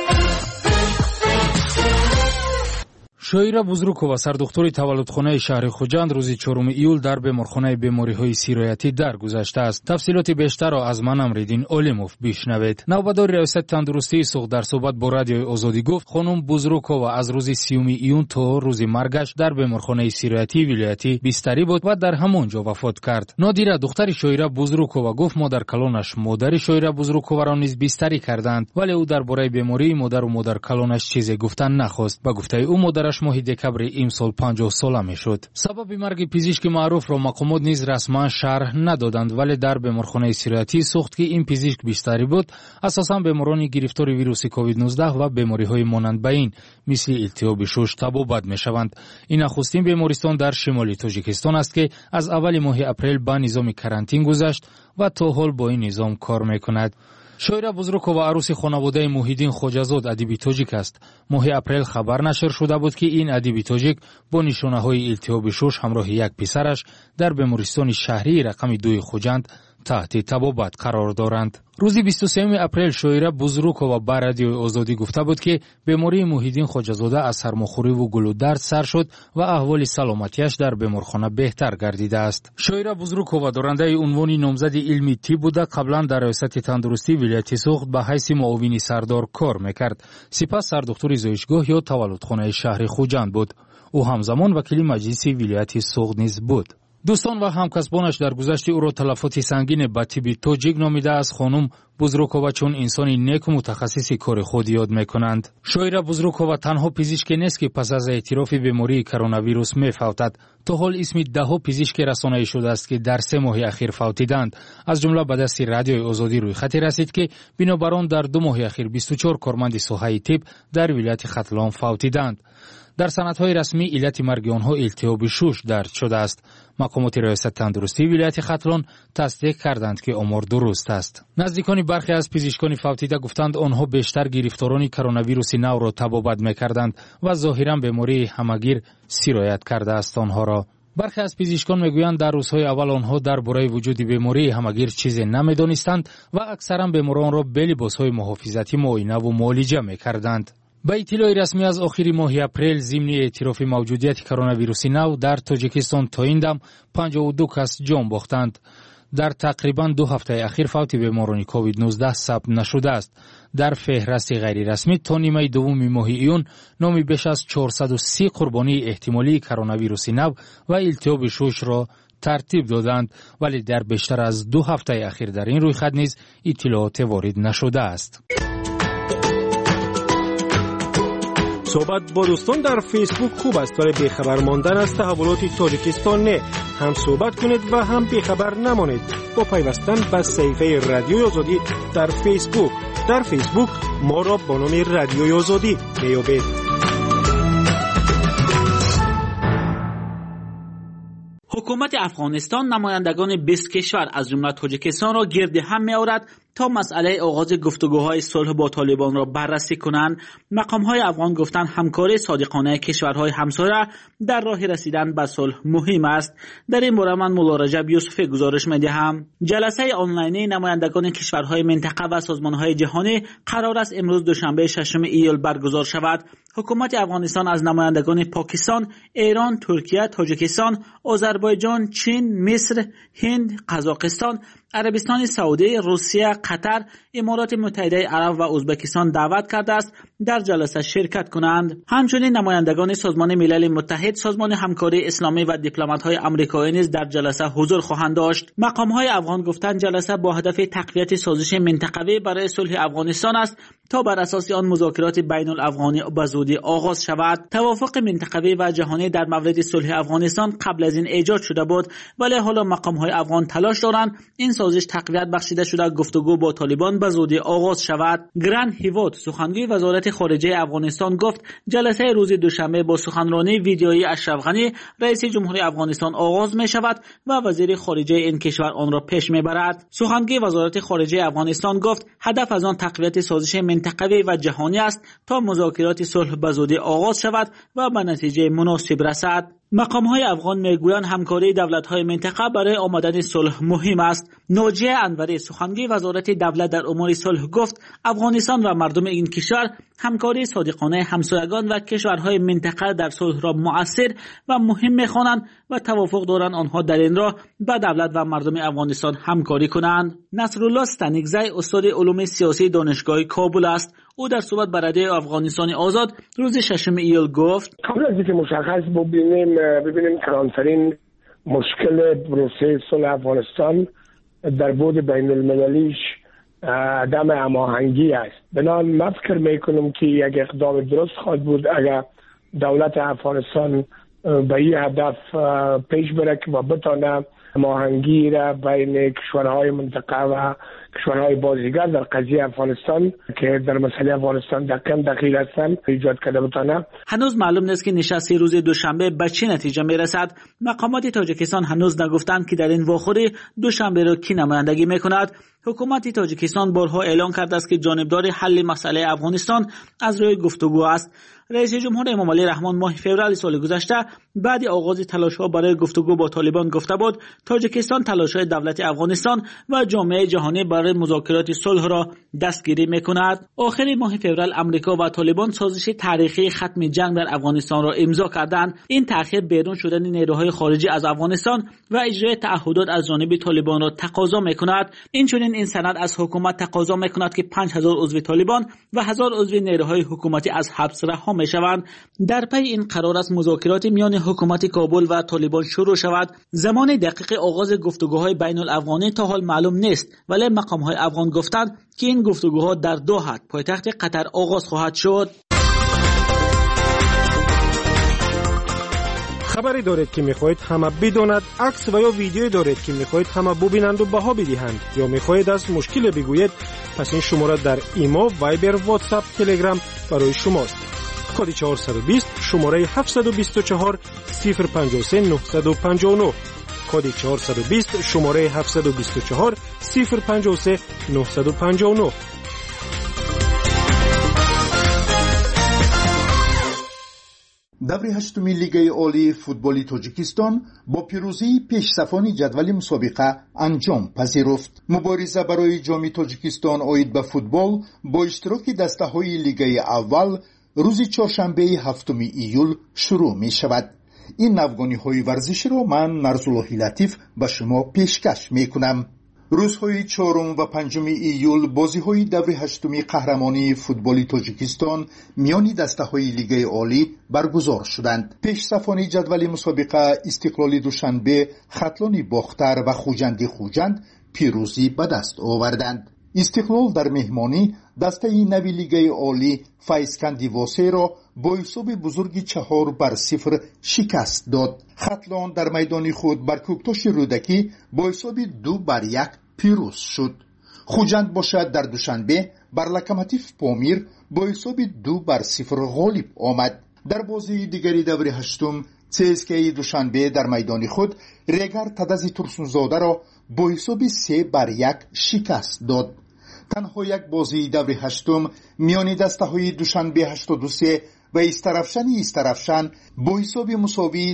Speaker 17: شویرا بزرگووا сардухтори таваллудхонаи шаҳри Хуҷанд рӯзи 4 июл дар беморхонаи бемориҳои сироятӣ даргузаштааст. тафсилоти бештарро аз ман Амриддин Олимов бишнавед. навбадори риёсати тандурустии суғ дар суҳбат бо радиои Озодӣ гуфт хонум Бузрукова аз рӯзи 30 июн то рӯзи маргаш дар беморхонаи сироятии вилоятӣ бистарӣ буд ва дар ҳамон ҷо вафот кард. нодира духтари Шоира Бузрукова гуфт модаркалонаш модари Шоира Бузруковаро низ бистарӣ карданд, вале ӯ дар бораи бемории модару модаркалонаш чизе гуфтан нахост. ба гуфтаи ӯ модараш моҳи декабри имсол 50 сола мешуд. сабаби марги пизишки маъруфро мақомот низ расман шарҳ надоданд, вале дар беморхонаи сироятӣ сӯхт ки ин пизишк бистарӣ буд асосан беморони гирифтори вируси COVID-19 ва бемориҳои монанд ба ин мисли илтиҳоби шуш табобат мешаванд. ин нахустин бемористон дар шимоли Тоҷикистон аст ки аз аввали моҳи апрел ба низоми карантин гузашт ва то ҳол бо ин низом кор мекунад. شویرا بزرگووا عروس خانواده موحیدین خوجازاد ادیبی تاجیک است. ماه اپریل خبر نشر شده بود که این ادیبی تاجیک با نشانه‌های التهاب شش همراه یک پسرش در بیمارستان شهری رقم 2 خوجند تحت طبابت قرار دارند. روز 23 اپریل شویرا بزرگووا با رادیوی آزادی گفته بود که بیماری موحیدین خوجازاده از سرماخوری و گلودرد سر شد و احوال سلامتیش در بیمارخانه بهتر گردیده است. شویرا بزرگووا دارنده عنوان نامزد علمی طب بوده قبلا در ریاست تندرستی ولایت سوخت به حیث معاون سردار کار میکرد. سپس سردکتر زایشگاه یا تولدخانه شهر خوجند بود. او همزمان وکیل مجلس ولایت سوخت نیز بود. دوستان و همکسبانش در گذشته او را تلفات سنگین به تیب توجیک نامیده از خانم بزرگکووا چون انسانی نیک و متخصصی کار خود یاد میکنند. شاعره بزرگکووا تنها پزشک نیست که پس از اعتراف بیماری کرونا ویروس میفوتد. تا حال اسم 10 پزشک رسانه‌ای شده است که در 3 ماه اخیر فوتیدند. از جمله به دست رادیوی آزادی روی خط رسید که بنابر آن در 2 ماه اخیر 24 کارمند ساحه طب در ولایت ختلان فوتیدند. در سندهای رسمی علت مرگ آنها التهاب شوش درد شده است. مقامات ریاست تندرستی ولایت ختلان تصدیق کردند که آمار درست است. نزدیکان برخی از پزشکان فوتیده گفتند آنها بیشتر گرفتاران کرونا ویروس نو را تبابت می‌کردند و ظاهراً بیماری همگیر سرایت کرده است آنها را. برخی از پزشکان میگویند در روزهای اول آنها درباره وجود بیماری همگیر چیزی نمی‌دانستند و اکثراً بیماران را به لباس‌های محافظتی معاینه و معالجه می‌کردند. با اطلاع رسمی از آخر ماه اپریل ضمن اعتراف موجودیت کرونا ویروس نو در تاجیکستان تا این دم 52 کس جان باختند. در تقریباً 2 هفته اخیر فوت بیماران کووید 19 ثبت نشده است. در فهرست غیر رسمی تا نیمه دوم ماه ایون نام بیش از 430 قربانی احتمالی کرونا ویروس نو و التهاب شوش را ترتیب دادند، ولی در بیشتر از 2 هفته اخیر در این رویخد نیز اطلاعات وارد نشده است.
Speaker 18: صحبت با دوستان در فیسبوک خوب است، ولی بیخبر ماندن از تحولات تاجیکستان نه. هم صحبت کنید و هم بیخبر نمانید با پیوستن به صفحه رادیوی آزادی در فیسبوک. در فیسبوک ما را با نام رادیوی آزادی میابید.
Speaker 19: حکومت افغانستان نمایندگان 20 کشور از جمله تاجیکستان را گرد هم می‌آورد تا مسئله آغاز گفتگوهای صلح با طالبان را بررسی کنند. مقام‌های افغان گفتند همکاری صادقانه کشورهای همسایه در راه رسیدن به صلح مهم است. در این باره من مولا رجب یوسفی گزارش می‌دهم. جلسه آنلاینی نمایندگان کشورهای منطقه و سازمان‌های جهانی قرار است امروز دوشنبه 6 ایول برگزار شود. حکومت افغانستان از نمایندگان پاکستان، ایران، ترکیه، تاجیکستان، آذربایجان، چین، مصر، هند، قزاقستان، عربستان سعودی، روسیه، قطر، امارات متحده عرب و ازبکستان دعوت کرده است در جلسه شرکت کنند. همچنین نمایندگان سازمان ملل متحد، سازمان همکاری اسلامی و دیپلمات‌های آمریکایی نیز در جلسه حضور خواهند داشت. مقام‌های افغان گفتند جلسه با هدف تقویت سازش منطقوی برای صلح افغانستان است تا بر اساس آن مذاکرات بین الافغانی به زودی آغاز شود. توافق منطقوی و جهانی در مورد صلح افغانستان قبل از این ایجاد شده بود، ولی حالا مقام‌های افغان تلاش دارند این سازش تقویت بخشیده شده گفتگو با طالبان به زودی آغاز شود. گران هیوت سخنگوی وزارت خارجه افغانستان گفت جلسه روز دوشنبه با سخنرانی ویدیویی اشرف غنی رئیس جمهوری افغانستان آغاز می شود و وزیر خارجه این کشور آن را پیش می برد. سخنگوی وزارت خارجه افغانستان گفت هدف از آن تقویت سازش منطقوی و جهانی است تا مذاکرات صلح به زودی آغاز شود و به نتیجه مناسب رسد. مقام‌های افغان میگویند همکاری دولت‌های منطقه برای آمدن صلح مهم است. ناجیه انوری سخنگوی وزارت دولت در امور صلح گفت افغانستان و مردم این کشور همکاری صادقانه همسایگان و کشورهای منطقه در صلح را مؤثر و مهم می‌خوانند و توافق دارند آنها در این راه با دولت و مردم افغانستان همکاری کنند. نصرالله استانکزی استاد علوم سیاسی دانشگاه کابل است. او در صحبت با رادیو افغانستان آزاد روز 6 ایول گفت
Speaker 20: قبل از اینکه مشخص ببینیم کلانترین مشکل پروسه صلح افغانستان در بعد بین المللیش عدم هماهنگی است. بنابراین من فکر میکنم که یک اقدام درست خواهد بود اگر دولت افغانستان به این هدف پیش بره و بتونه هماهنگی را بین کشورهای منطقه و کشورهای بازیگر در قضیه افغانستان که در مسئله افغانستان دخیل هستند ایجاد کرده بتونه.
Speaker 19: هنوز معلوم نیست که نشست روز دوشنبه به چه نتیجه میرسد. مقامات تاجیکستان هنوز نگفتند که در این واخوری دوشنبه را کی نمایندگی میکند. حکومت تاجیکستان بارها اعلام کرده است که جانبدار حل مسئله افغانستان از روی گفتگو است. رئیس جمهور امام علی رحمان ماه فوریه سال گذشته بعد آغاز تلاش‌ها برای گفتگو با طالبان گفته بود تاجیکستان تلاش‌های دولت افغانستان و جامعه جهانی برای مذاکرات صلح را دستگیری می‌کند. آخر ماه فوریه آمریکا و طالبان سازش تاریخی ختم جنگ در افغانستان را امضا کردند. این تأخیر بیرون شدن نیروهای خارجی از افغانستان و اجرای تعهدات از جانب طالبان را تقاضا می‌کند. این سند از حکومت تقاضا می‌کند که 5000 عضو طالبان و 1000 عضو نیروهای حکومتی از حبس رها انجام می شوند. در پی این قرار است مذاکرات میان حکومت کابل و طالبان شروع شود. زمان دقیق آغاز گفتگوهای بین الافغانی تا حال معلوم نیست، ولی مقام‌های افغان گفتند که این گفتگوها در دوحه پایتخت قطر آغاز خواهد شد.
Speaker 18: خبری دارید که میخواهید همه بداند، عکس و یا ویدیویی دارید که میخواهید همه ببینند و بها بدهند، یا میخواهید از مشکل بگویید، پس این شماره در ایما، وایبر، واتساپ، تلگرام برای شماست. کد 420 شماره 724 053 959. کد 420 شماره 724 053 959.
Speaker 21: دوره هشتمی لیگ عالی فوتبال تاجیکستان با پیروزی پیشصفان جدول مسابقه انجام پذیرفت. مبارزه برای جام تاجیکستان عاید به فوتبال با اشتراک دسته‌های لیگ اول روز چهارشنبه 7 ایول شروع می شود. این افغانی‌های ورزشی را من نرزالله لطیف به شما پیشکش می کنم. روزهای 4 و 5 ایول بازی‌های دوره هشتمی قهرمانی فوتبال تاجیکستان میان دسته‌های لیگ عالی برگزار شدند. پیشصفان جدول مسابقه استقلال دوشنبه خطلان باختر و خوجند پیروزی به دست آوردند. استقلال در مهمانی دسته نوی لیگ عالی فیضکند واسه را با حساب بزرگی 4-0 شکست داد. خطلان در میدان خود بر کوکتاش رودکی با حساب 2-1 پیروز شد. خوجند باشد در دوشنبه بر لکماتیف پامیر با حساب 2-0 غالب آمد. در بازی دیگری دوره هشتم CSKA دوشنبه در میدان خود ریگر تدز ترسونزاده را با حساب 3-1 شکست داد. تنها یک بازی دوره هشتم میان دسته‌های دوشنبه 83 و استرفشن با حساب مساوی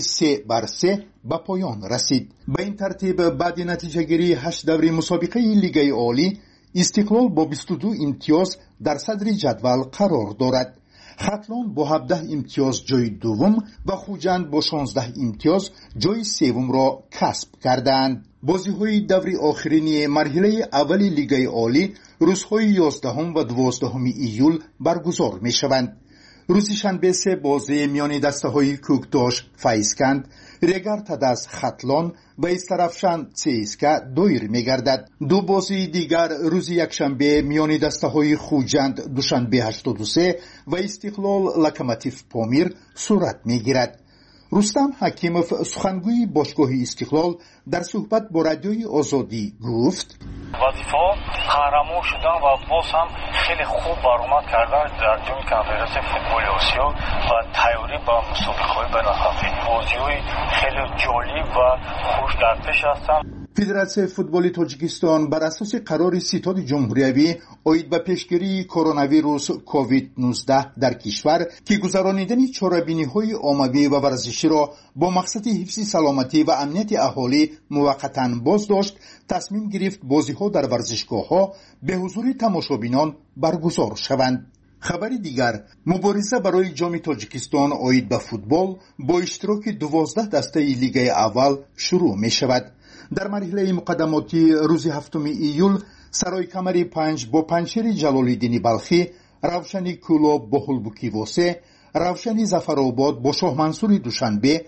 Speaker 21: 3-3 به پایان رسید. به این ترتیب بعد نتیجه گیری 8 دوره مسابقه لیگ عالی استقلال با 22 امتیاز در صدر جدول قرار دارد. خطلان با 17 امتیاز جای دوم و خوجند با 16 امتیاز جای سوم را کسب کردند. بازی‌های دوره آخرین مرحله اول لیگ عالی روزهای 11 و 12 ایول برگزار می‌شوند. روز شنبه 3 بازی میان دسته‌های کوکتاش فیضکند، ریگر تدز خطلان و استرفشن CSKA دایر می‌گردد. دو بازی دیگر روز یکشنبه میان دسته‌های خوجند دوشنبه 83 و استقلال لکماتیف پامیر صورت می‌گیرد. رستم حکیموف سخنگوی باشگاه استقلال در صحبت با رادیوی آزادی گفت
Speaker 22: وظیفه قهرمان شدن و باز هم خیلی خوب برآمد کردن در جام کنفرانس فوتبال آسیا و تیاری با مسابقه‌های بین‌المللی. بازی‌های خیلی جالب و خوش در پیش هستند.
Speaker 21: فدراسیون فوتبال تاجیکستان بر اساس قرار ستاد جمهوریوی عاید به پیشگیری کرونا ویروس کووید 19 در کشور که گذرانیدن چاره‌بینی‌های عمومی و ورزشی را با مقصد حفظ سلامتی و امنیت اهالی موقتاً بازداشت، تصمیم گرفت بازی‌ها در ورزشگاه‌ها به حضور تماشابینان برگزار شوند. خبری دیگر، مبارزه برای جام تاجیکستان عاید به فوتبال با اشتراک 12 دسته لیگ اول شروع می‌شود. در مرحله مقدماتی روز 7 ایول سرای کمری 5 با پنچیر جلال‌الدین بلخی، روشنی کولاب با هلبوکی واسه، روشنی ظفرآباد با شاه منصور دوشنبه،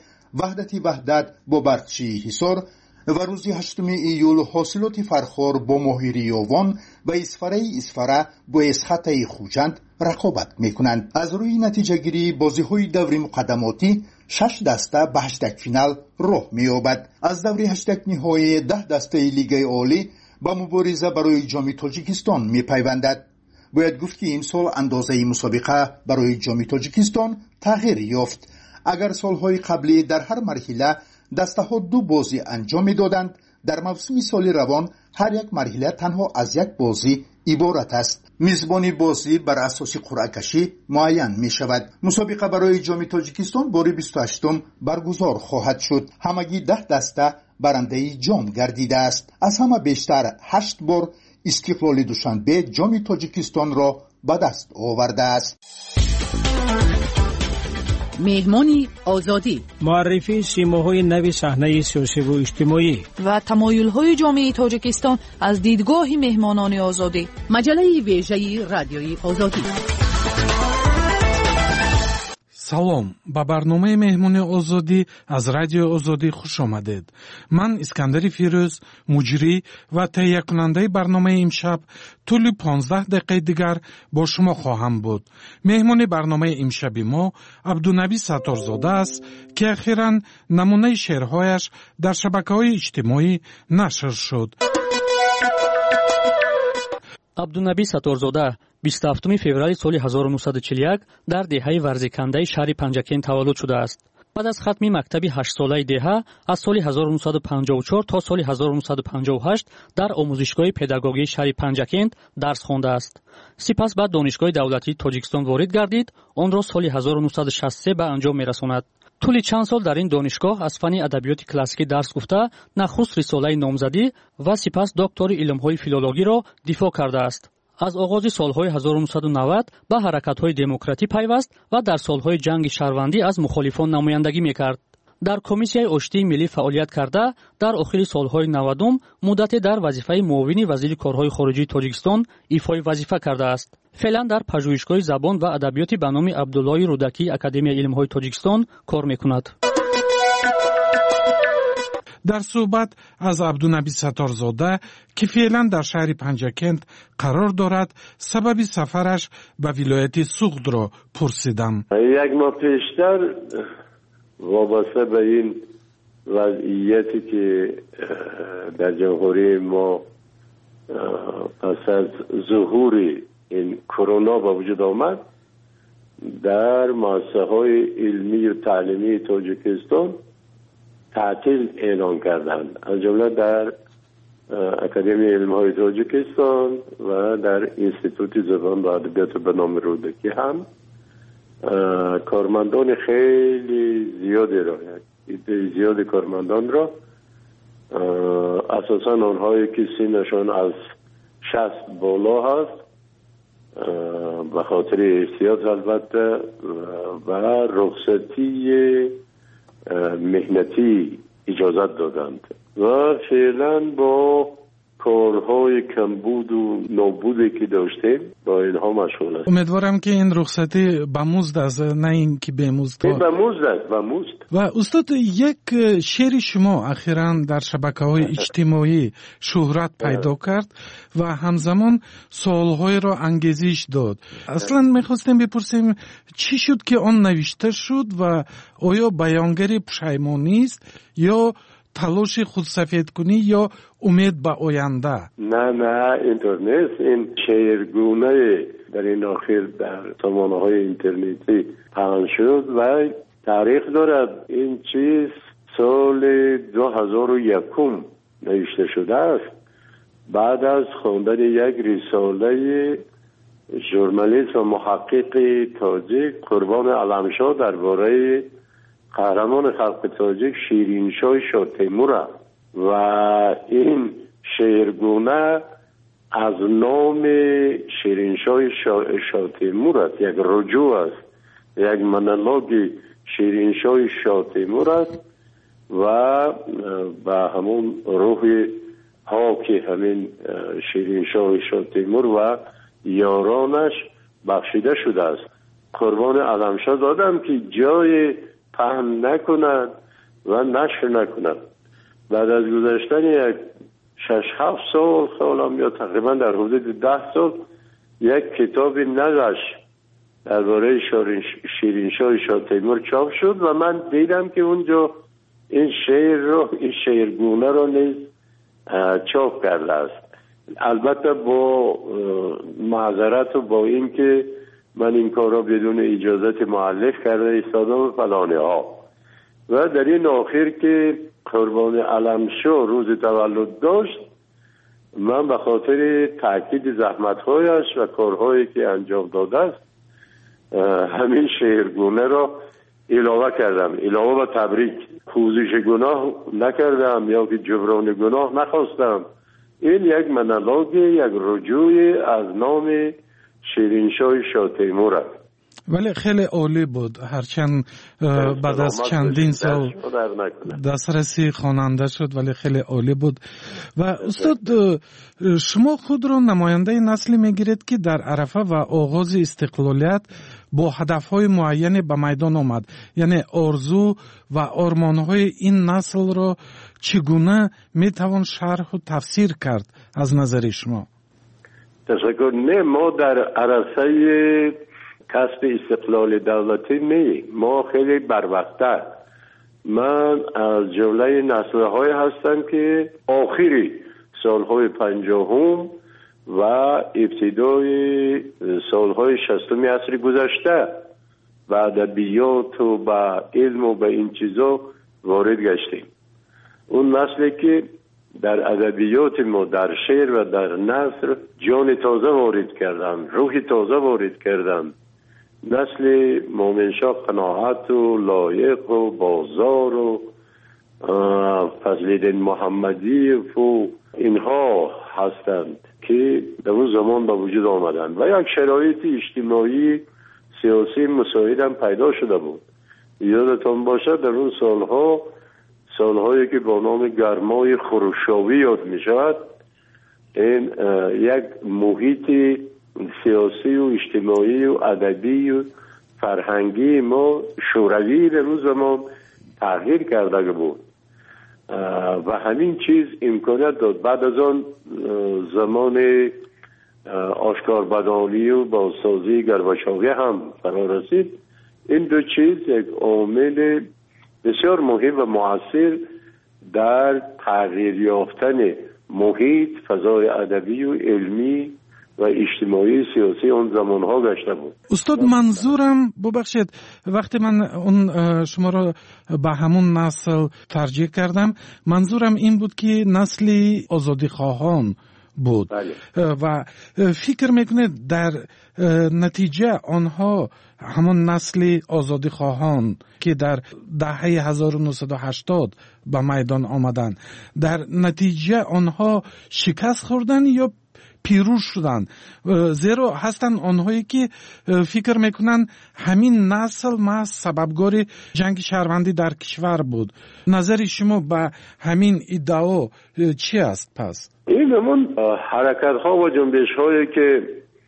Speaker 21: وحدت با برچی حصار و روز 8 ایول حاصلات فرخار با ماهیری یاوان و اسفره با اسخطه خوجند رقابت میکنند. از روی نتیجه گیری بازی‌های دوره مقدماتی 6 دسته به 8 فینال راه می‌یابد. از دوره 8 نهایی 10 دسته لیگ عالی با مبارزه برای جام تاجیکستان می‌پیوندد. باید گفت که این سال اندازه مسابقه برای جام تاجیکستان تغییر یافت. اگر سالهای قبلی در هر مرحله دسته‌ها 2 بازی انجام می‌دادند، در موسم سال روان هر یک مرحله تنها از یک بازی عبارت است. میزبانی بازی بر اساس قرعه کشی معین می شود. مسابقه برای جام تاجیکستان بار 28 برگزار خواهد شد. همگی 10 دسته برنده جام گردیده است. از همه بیشتر 8 بار استقلال دوشنبه جام تاجیکستان را به دست آورده است.
Speaker 23: مهمانی آزادی،
Speaker 18: معرفی سیماهای نوی صحنه سیاسی و اجتماعی
Speaker 12: و تمایل‌های جامعه تاجیکستان از دیدگاه مهمانان آزادی.
Speaker 23: مجله ویژه رادیوی آزادی.
Speaker 2: салом, ба барномаи меҳмони озодӣ аз радиои озодӣ хуш омадед. ман Искандари Фирӯз, муҷрӣ ва таҳиякунандаи барномаи имшаб тӯли 15 дақиқаи дигар бо шумо хоҳам буд. меҳмони барномаи имшаби мо Абдунаби Сатторзода аст, ки ахиран намунаи шеърҳояш дар шабакаҳои иҷтимоӣ нашр шуд.
Speaker 5: абдунаби Сатторзода 27 феврали соли 1941 дар деҳаи варзикандаи шаҳри Панҷакент таваллуд шудааст. баъд аз хатми мактаби 8-солаи деҳа аз соли 1954 то соли 1958 дар омӯзишгоҳи педагогии шаҳри Панҷакент дарс хондааст. сипас ба донишгоҳи давлатии Тоҷикистон ворид гардид, онро соли 1963 ба анҷом мерасонад. тӯли чанд сол дар ин донишгоҳ аз фанни адабиёти классикӣ дарс гуфта, нахуст рисолаи номзадӣ ва сипас доктори илмҳои филологиро дифоъ кардааст. аз оғози солҳои 1990 ба ҳаракатҳои демократӣ пайваст ва дар солҳои ҷанги шаҳрвандӣ аз мухолифон намояндагӣ мекард. дар комиссияи оштии миллӣ фаъолият карда, дар охири солҳои 90 муддате дар вазифаи муовини вазири корҳои хориҷии Тоҷикистон ифои вазифа кардааст. феълан дар пажӯҳишгоҳи забон ва адабиёти ба номи Абдуллои Рудакии Академияи илмҳои Тоҷикистон кор мекунад.
Speaker 2: дар суҳбат аз Абдунаби Сатторзода, ки феълан дар шаҳри Панҷакент қарор дорад, сабаби сафараш ба вилояти Суғдро пурсидам.
Speaker 6: як моҳ пештар вобаста ба ин вазъияте ки дар ҷамҳурии мо пас аз зуҳури ин корона ба вуҷуд омад, дар муассисаҳои илмию таълимии Тоҷикистон تعطیل اعلان کردند، از جمله در اکادمی علم‌های تاجیکستان و در انستیتوت زبان و ادبیات به نام رودکی هم کارمندان خیلی زیادی را، زیاد کارمندان را، اساساً آنهایی که سنشان از 60 بالا هست، به خاطر احتیاط البته و رخصتی مهنتی اجازت دادند و فعلا با کارهای کمبود و نابودی که داشتیم با اینها مشغول است.
Speaker 2: امیدوارم که این رخصتی به مزد است، نه این که به مزد.
Speaker 6: به مزد است، به مزد.
Speaker 2: و استاد، یک شعر شما اخیراً در شبکه‌های اجتماعی شهرت پیدا کرد و همزمان سوال‌های را انگیزش داد. اصلاً می‌خواستیم بپرسیم چی شد که آن نوشته شد و آیا بیانگر پشیمانی است یا تلاش خودسفید کنی یا امید به آینده؟
Speaker 6: نه اینطور نیست. این شعرگونه در این آخر در سامانه‌های اینترنتی پخش شد و تاریخ دارد. این چیز سال 2001 نوشته شده است، بعد از خواندن یک رساله ژورنالیست و محقق تاجیک قربان علمشاه درباره قهرمان خلق تاجیک شیرینشاه شاه تیمور و این شعرگونه از نام شیرینشاه شاه تیمور است، یک رجوع است، یک مونولوگ شیرینشاه شاه تیمور است و به همون روح پاک همین شیرینشاه شاه تیمور و یارانش بخشیده شده است. قربان علمشاه دادم که جای پهن نکنند و نشر نکنند. بعد از گذشتن یک 6-7 سال خیالم یا تقریبا در حدود 10 سال یک کتاب نگشت درباره شیرینشاه شاه تیمور چاپ شد و من دیدم که اونجا این شعرگونه رو نیز چاپ کرده است. البته با معذرت و با این که من این کار را بدون اجازت مؤلف کرده ایستادم فلانه ها. و در این آخر که قربان علمشاه روز تولد داشت، من به خاطر تاکید زحمت‌هایش و کارهایی که انجام داده است همین شعرگونه را علاوه کردم، علاوه به تبریک. پوزش گناه نکردم یا که جبران گناه نخواستم. این یک مونولوگ، یک رجوع از نام شیرینشاه شاه تیمور است.
Speaker 2: ولی خیلی عالی بود، هرچند بعد از چندین سال دسترسی خواننده شد ولی خیلی عالی بود. و استاد شما خود را نماینده نسلی میگیرید که در عرفه و آغاز استقلالیت با هدفهای معینی به میدان آمد، یعنی آرزو و آرمانهای این نسل را چگونه میتوان شرح و تفسیر کرد از نظر شما؟
Speaker 6: تشکر. نه، ما در عرصه کسب استقلال دولتی نه، ما خیلی بروقت‌تر. من از جمله نسل‌های هستم که آخری سالهای 50 و ابتدای سالهای 60 عصر گذشته و ادبیات و به علم و به این چیزا وارد گشتیم. اون نسلی که در ادبیات ما، در شعر و در نثر جان تازه وارد کردن، روح تازه وارد کردن. نسل مومنشاه قناعت و لایق و بازار و فضل‌الدین محمدی و اینها هستند که در اون زمان به وجود آمدند و یک شرایط اجتماعی سیاسی مساعد هم پیدا شده بود. یادتان باشد در اون سالهایی که با نام گرمای خروشاوی یاد می شود، این یک محیط سیاسی و اجتماعی و ادبی و فرهنگی ما شوروی در اون زمان تغییر کرده بود و همین چیز امکانات داد. بعد از آن زمان آشکار بدانی و بازسازی گرباشاوی هم فرا رسید. این دو چیز یک عامل بسیار مهم و مؤثر در تغییر یافتن محیط، فضای ادبی و علمی و اجتماعی سیاسی اون زمانها گشته بود.
Speaker 2: استاد منظورم ببخشید، وقتی من اون شما را به همون نسل ترجیح کردم، منظورم این بود که نسلی آزادی خواهان بود. و فکر میکنه در نتیجه آنها همون نسل آزادی خواهان که در دهه 1980 به میدان آمدن، در نتیجه آنها شکست خوردن یا پیروز شدن؟ زیرا هستن آنهایی که فکر میکنن همین نسل محض سببگار جنگ شهروندی در کشور بود. نظر شما به همین ادعا چی است پس؟
Speaker 6: این همون حرکت ها و جنبش هایی که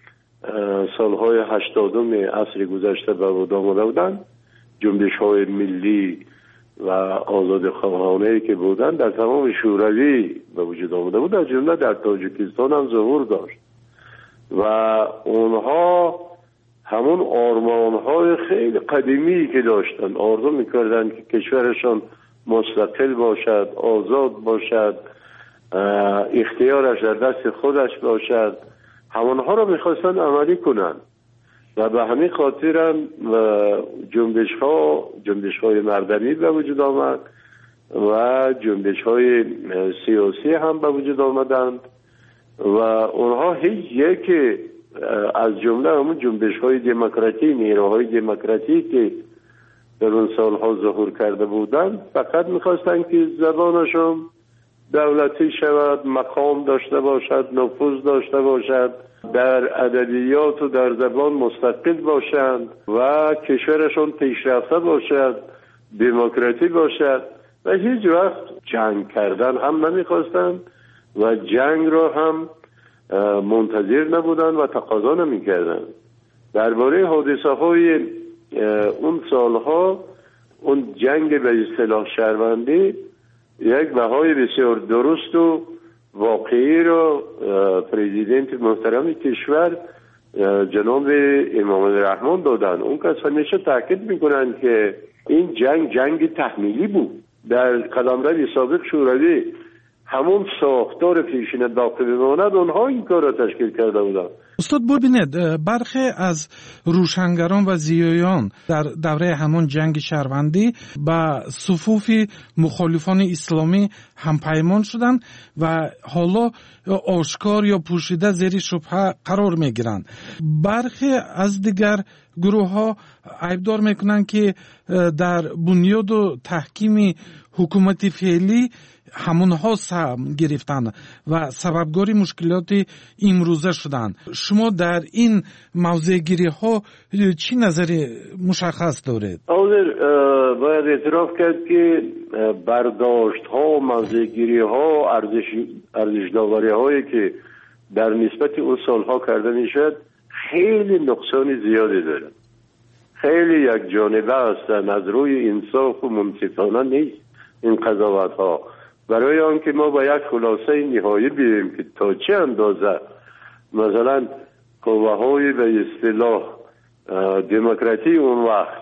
Speaker 6: سالهای 80 عصر گذشته به وجود آمده بودند، جنبش های ملی و آزاد خواهانه که بودند در تمام شوروی به وجود آمده بود، از جمله در تاجیکستان هم ظهور داشت و اونها همون آرمانهای خیلی قدیمی که داشتن، آرزو میکردن که کشورشان مستقل باشد، آزاد باشد، اختیارش در دست خودش باشد، همونها را میخواستن عملی کنن و به همین خاطر هم جنبش های مردمی به وجود آمد و جنبش های سیاسی هم به وجود آمدند و اونها هیچ یک از جمله همون جنبش های دموکراتی، نیروهای دموکراتی که در اون سالها ظهور کرده بودند فقط میخواستن که زبانشون دولتی شود، مقام داشته باشد، نفوذ داشته باشد، در ادبیات و در زبان مستقل باشند و کشورشون پیشرفته باشد، دموکراتی باشد و هیچ وقت جنگ کردن هم نمیخواستند و جنگ را هم منتظر نبودند و تقاضا نمیکردند. درباره حادثه های اون سالها، اون جنگ به اصطلاح شهروندی یک بهای بسیار درست و واقعی را پرزیدنت محترم کشور جناب امام الرحمن دادن. اون کس همیشه تاکید میکنن که این جنگ تحمیلی بود. در قلمرو سابق شوروی همون ساختار پیشین باقی بماند، اونها این کار را تشکیل کرده بودن.
Speaker 2: استاد ببینید، برخی از روشنگران و زیایان در دوره همون جنگ شهروندی به صفوف مخالفان اسلامی همپیمان شدند و حالا آشکار یا پوشیده زیر شبهه قرار میگیرند. برخی از دیگر گروه ها عیبدار میکنند که در بنیاد و تحکیم حکومت فعلی همونها گرفتن و سببگاری مشکلات امروزه شدن. شما در این موضوع گیری ها چی نظر مشخص دارید؟
Speaker 6: باید اعتراف کرد که برداشت ها، موضوع گیری ها، ارزش داوری هایی که در نسبت اون سالها کرده میشد خیلی نقصان زیادی داره، خیلی یک جانبه هستن، از روی انصاف و منصفانه نیست این قضاوت ها. برای آنکه ما با یک خلاصه نهایی بیاییم که تا چه اندازه مثلا قوه های به اصطلاح دموکراتی اون وقت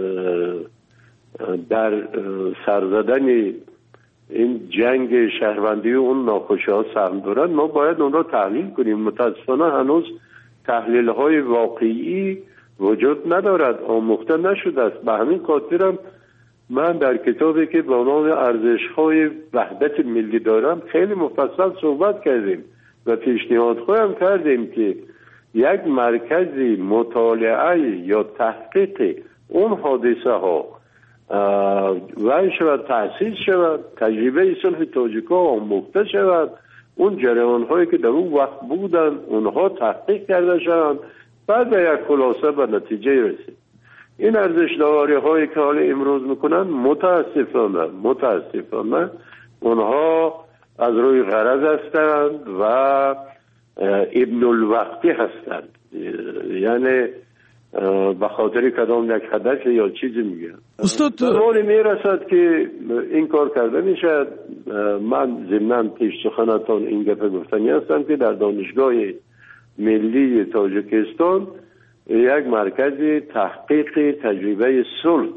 Speaker 6: در سرزدن این جنگ شهروندی و اون ناخوشی ها سهم دارن، ما باید اون را تحلیل کنیم. متاسفانه هنوز تحلیل های واقعی وجود ندارد، آموخته نشده است. به همین خاطرم من در کتابی که با نام ارزش های وحدت ملی دارم خیلی مفصل صحبت کردیم و پیشنهاد خواهم کردیم که یک مرکزی مطالعه یا تحقیق اون حادثه ها وای شود، تأسیس شود، تجربه صلح تاجیک‌ها آموخته شود، اون جریان هایی که در اون وقت بودن اونها تحقیق کرده شوند، بعد به یک خلاصه به نتیجه رسید. این ارزش داوری هایی که حالا امروز میکنن متاسفانه اونها از روی غرض هستند و ابن الوقتی هستند، یعنی به خاطر کدام یک هدف یا چیزی میگن. زمانی میرسد که این کار کرده میشد. من ضمناً پیش سخنتان این گفته گفتنی هستم که در دانشگاه ملی تاجیکستان یک مرکز تحقیق تجربه صلح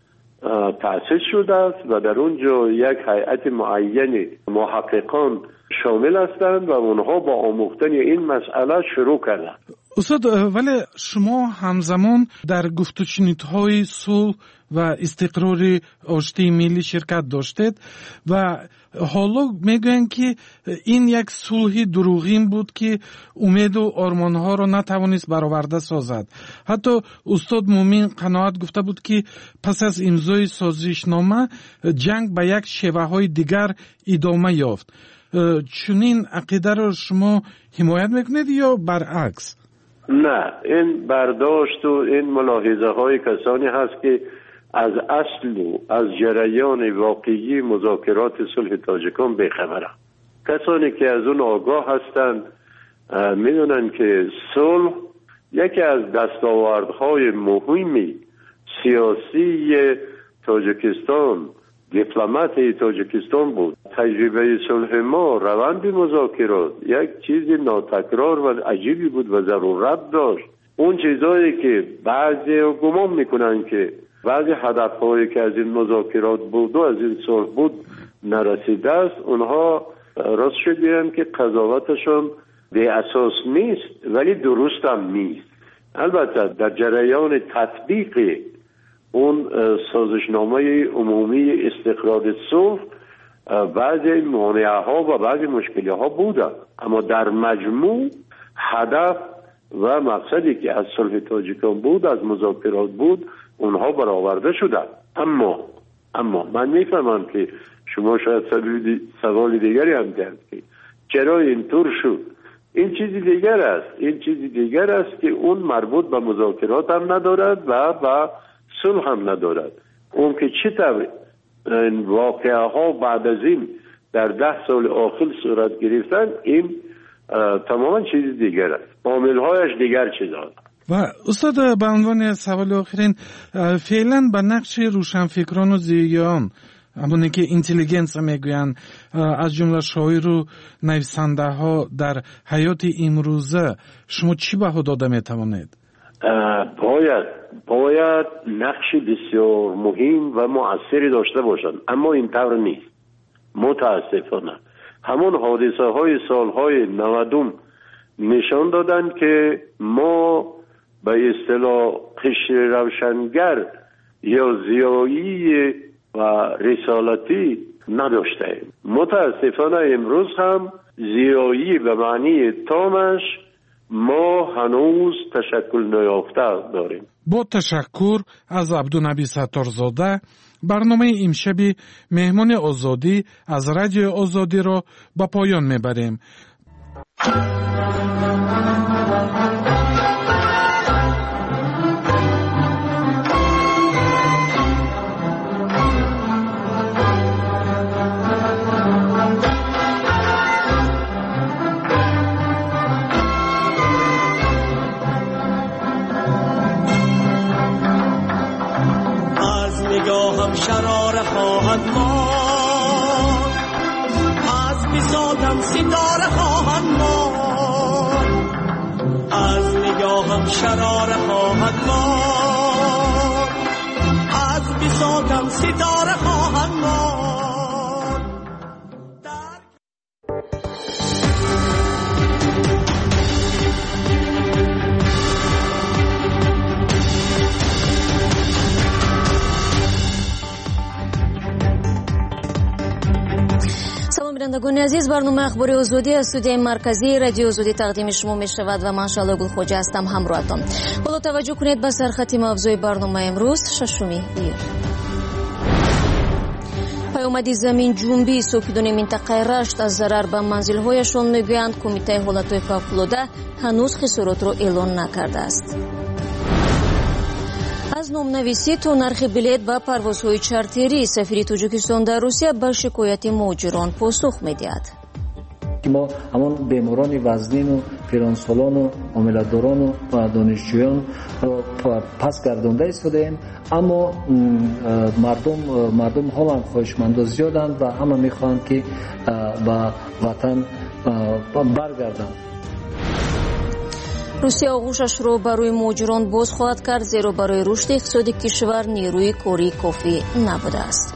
Speaker 6: تأسیس شده است و در اونجا یک هیئت معین محققان شامل هستند و اونها با آموختن این مسئله شروع کردند.
Speaker 2: استاد، ولی شما همزمان در گفت و شنودهای صلح و استقرار آشتی ملی شرکت داشتید و حالا میگوین که این یک صلح دروغین بود که امید و آرمانها را نتوانست برآورده سازد. حتی استاد مومن قناعت گفته بود که پس از امضای سازشنامه جنگ به یک شیوه های دیگر ادامه یافت. چنین عقیده را شما حمایت میکنید یا برعکس؟
Speaker 6: نه، این برداشت و این ملاحظه های کسانی هست که از اصل و از جریان واقعی مذاکرات صلح تاجیکان بیخبرند. کسانی که از اون آگاه هستند میدونن که صلح یکی از دستاوردهای مهمی سیاسی تاجیکستان، دیپلمات تاجیکستان بود. تجربه صلح ما، روند مذاکرات یک چیز ناتکرار و عجیبی بود و ضرورت داشت. اون چیزایی که بعضی گمان میکنن که بعضی هدفهایی که از این مذاکرات بود و از این صلح بود نرسیده است، اونها راست شدیم که قضاوتشون به اساس نیست ولی درست هم نیست. البته در جریان تطبیق اون سازشنامه عمومی استقرار صلح بعضی مانعه ها و بعضی مشکلی ها بوده، اما در مجموع هدف و مقصدی که از صلح تاجیکان بود، از مذاکرات بود، اونها برآورده شده. اما من میفهمم که شما شاید سوال دیگری هم دارید که چرا اینطور شد. این چیزی دیگر است که اون مربوط به مذاکرات هم ندارد و به صلح هم ندارد. اون که چطور این واقعه ها بعد از این در 10 سال آخر صورت گرفتن، این تماما چیز دیگر است، عامل‌هایش دیگر چیزاست.
Speaker 2: و استاد، به عنوان سوال آخرین، فعلا به نقش روشنفکران و زیان، همونی که اینتلیجنس میگوین، از جمله شاعر و نویسنده ها در حیات امروزه، شما چی بها داده میتوانید؟ باید نقش بسیار مهم و مؤثری داشته باشند، اما این طور نیست. متاسفانه همون حادثه های سالهای 90 نشان دادن که ما به اصطلاح قشر روشنگر یا زیایی و رسالتی نداشتیم. متاسفانه امروز هم زیایی به معنی تامش ما هنوز تشکل نیافته داریم. با تشکر از عبدالنبی ستارزاده برنامه امشب مهمان آزادی از رادیو آزادی را به پایان میبریم.
Speaker 7: نگاهم شراره خواهد ماند، از بساطم ستاره خواهد ماند، از نگاهم شراره خواهد ماند، از بساطم ستاره خواهد ماند.
Speaker 1: بینندگان عزیز، برنامه اخباری آزادی از استودیوی مرکزی رادیو آزادی تقدیم شما می شود و من شعله گلخوجه هستم همراهتان. حالا توجه کنید به سرخط موضوع برنامه امروز 6 ایول. پیامد زمین جنبی ساکنان منطقه رشت از ضرر به منزل‌هایشان میگویند کمیته حالت‌های فوق‌العاده هنوز خسارات را اعلان نکرده است. از نام‌نویسی تا نرخ بلیط و پروازهای چارتری، سفیر تاجیکستان در روسیه به شکایت مهاجران پاسخ می‌دهد.
Speaker 9: ما همون بیماران وزنین و پیرانسالان و عاملداران و دانشجویان را پس گردانده ایستادیم، اما مردم حالا خواهشمند زیادند و همه میخواهند که به وطن برگردند.
Speaker 1: روسیه آغوشش را برای مهاجران باز خواهد کرد، زیرا برای رشد اقتصادی کشور نیروی کاری کافی نبوده است.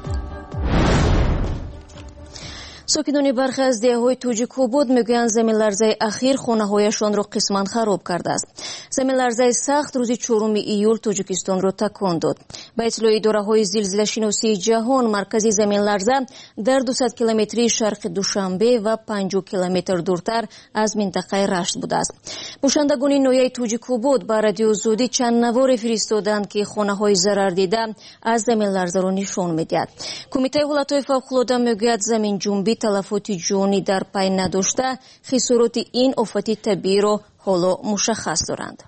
Speaker 1: ساکنان برخی از دهه‌های توجیک‌آباد میگویند زمین لرزه اخیر خانه‌هایشان را قسماً خراب کرده است. زمین لرزه سخت روز 4 ایول توجیکستان را تکان داد. به اطلاع اداره‌های زلزله‌شناسی جهان، مرکز زمین لرزه در 200 کیلومتری شرق دوشنبه و 50 کیلومتر دورتر از منطقه رشت بوده است. باشندگان ناحیه توجیک‌آباد به رادیو آزادی چند نوار فرستادند که خانه‌های ضرر دیده از زمین لرزه را نشان می‌دهد. کمیته حالت‌های فوق‌العاده میگوید زمین جنبی تلفات جانی در پی نداشته خسارات این آفت طبیعی را حالا مشخص دارند.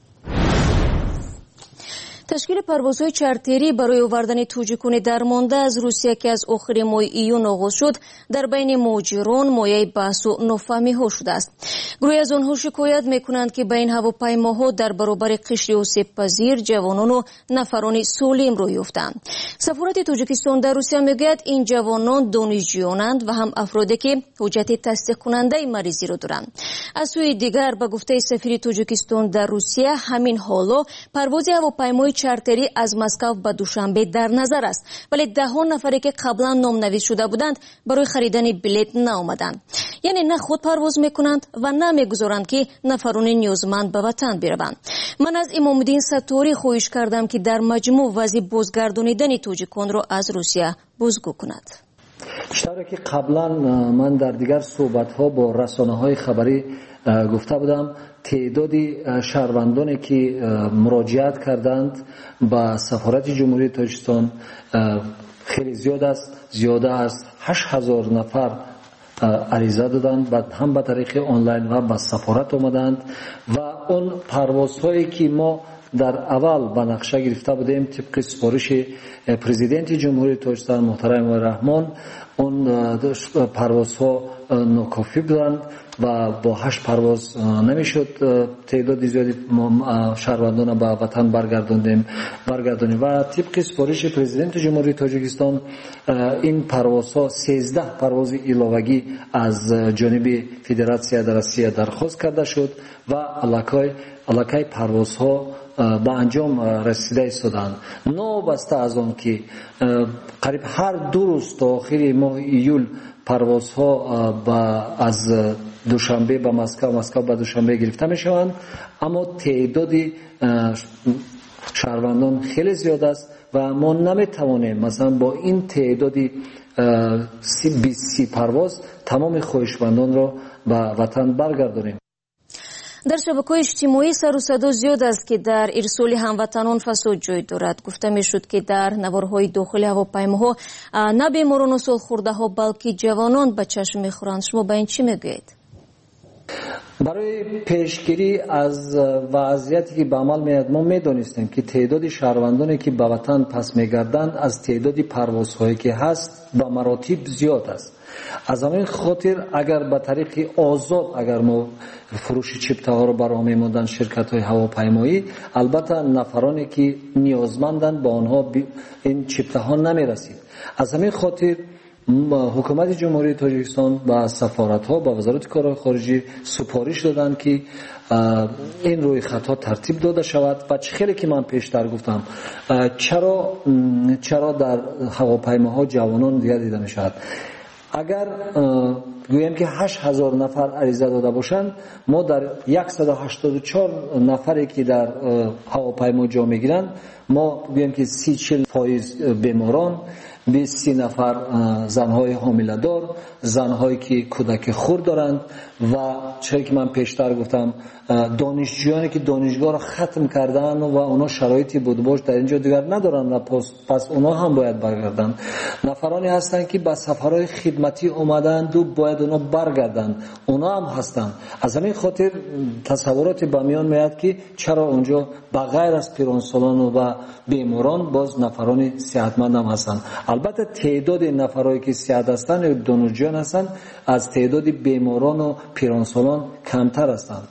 Speaker 1: تشکیل پروازهای چارتری برای آوردن توجیکان درمانده از روسیه که از آخر ماه ایون آغاز شد در بین مهاجران مایه بحث و نافهمی‌ها شده است. گروهی از آنها شکایت می‌کنند که بین هواپیماها در برابر قشر آسیب‌پذیر جوانان و نفران سالم روی یافتند. سفارت تاجیکستان در روسیه میگوید این جوانان دانشجویانند و هم افرادی که حجت تصدیق کننده مریضی را دارند. از سوی دیگر به گفته سفیر تاجیکستان در روسیه، همین حالا پرواز هواپیمای چارتری از مسکو به دوشنبه در نظر است، ولی ده‌ها نفری که قبلا نام‌نویس شده بودند برای خریدن بلیط نآمدند. یعنی نه خود پرواز میکنند و نه میگذارند که نفران نیازمند به وطن بروند. من از امام‌الدین ستاری خواهش کردم که در مجموع وضع بازگردانیدن توجیکان را از روسیه بازگو کند.
Speaker 9: بیشتر که قبلا من در دیگر صحبت‌ها با رسانه‌های خبری گفته بودم، تعدادی شهروندانی که مراجعت کردند به سفارت جمهوری تاجیکستان خیلی زیاده است. 8000 نفر عریضه دادند، بعد هم به طریق آنلاین و به سفارت آمدند و اون پروازهایی که ما در اول به نقشه گرفته بودیم طبق سفارش پرزیدنت جمهوری تاجیکستان محترم آقای رحمان، اون پروازها ناکافی بودند و با 8 پرواز نمیشد تعداد زیادی شهروندان به وطن برگردانیم و طبق سفارش پرزیدنت جمهوری تاجیکستان این پروازها 13 پرواز علاوه‌ای از جانب فدراسیون روسیه درخواست کرده شد و علاقه پروازها به انجام رسیده ایستادند. نوبسته از آن که قریب هر 2 روز تا آخر ماه ایول پروازها از دوشنبه به مسکو به دوشنبه گرفته می شوند، اما تعداد شهروندان خیلی زیاد است و ما نمی توانیم مثلا با این تعداد 30 پرواز تمام خواهشمندان را به وطن برگردانیم.
Speaker 1: در شبکه‌های اجتماعی سر و صدا زیاد است که در ارسال هموطنان فساد جای دارد. گفته میشد که در نوارهای داخل هواپیماها نه بیماران و سالخورده‌ها بلکه جوانان به چشم می‌خورند. شما به این چی میگویید؟
Speaker 9: برای پیشگیری از وضعیتی که به عمل میاد ما میدونستیم که تعداد شهروندانی که به وطن پس میگردند از تعداد پروازهایی که هست به مراتب زیاد است. از همین خاطر اگر به طریق آزاد اگر ما فروش چپته ها رو برای میموندن شرکت های هواپیمایی، البته نفرانی که نیازمندند با آنها این چپته ها نمیرسید. از همین خاطر حکومت جمهوری تاجیکستان با سفارت ها با وزارت کارهای خارجی سفارش دادند که این روی خطا ترتیب داده شود و خیلی که من پیشتر گفتم چرا در هواپیماها جوانان دیگر دیده می شود. اگر گویم که 8000 نفر عریضه داده باشند، ما در 184 نفری که در هواپیما جا میگیرند ما گویم که 30-40% بیماران، 20 نفر زنهای حامله دار، زنهایی که کودک خرد دارند و چه که من پیشتر گفتم دانشجویانی که دانشگاه را ختم کردن و اونا شرایطی بود باش در اینجا دیگر ندارن و پس اونا هم باید برگردن. نفرانی هستند که به سفرهای خدمتی اومدند و باید اونا برگردن، اونا هم هستند. از همین خاطر تصورات به میان میاد که چرا اونجا بغیر از پیرانسالان و بیماران باز نفرانی صحتمند هم هستند. البته تعداد نفرایی که صحت هستند دانشجویان هستند از تعداد بیماران و پیرانسالان کمتر هستند.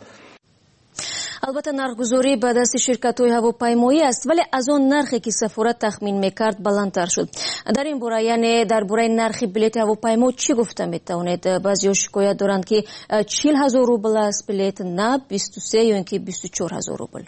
Speaker 1: البته نرخگذاری به دست شرکت‌های هواپیمایی است، ولی از آن نرخی که سفارت تخمین میکرد بلندتر شد. در این باره یعنی درباره نرخ بلیط هواپیما چی گفته میتوانید؟ بعضی‌ها شکایت دارند که 40,000 روبل است بلیط، نه 23 یا اینکه 24,000 روبل.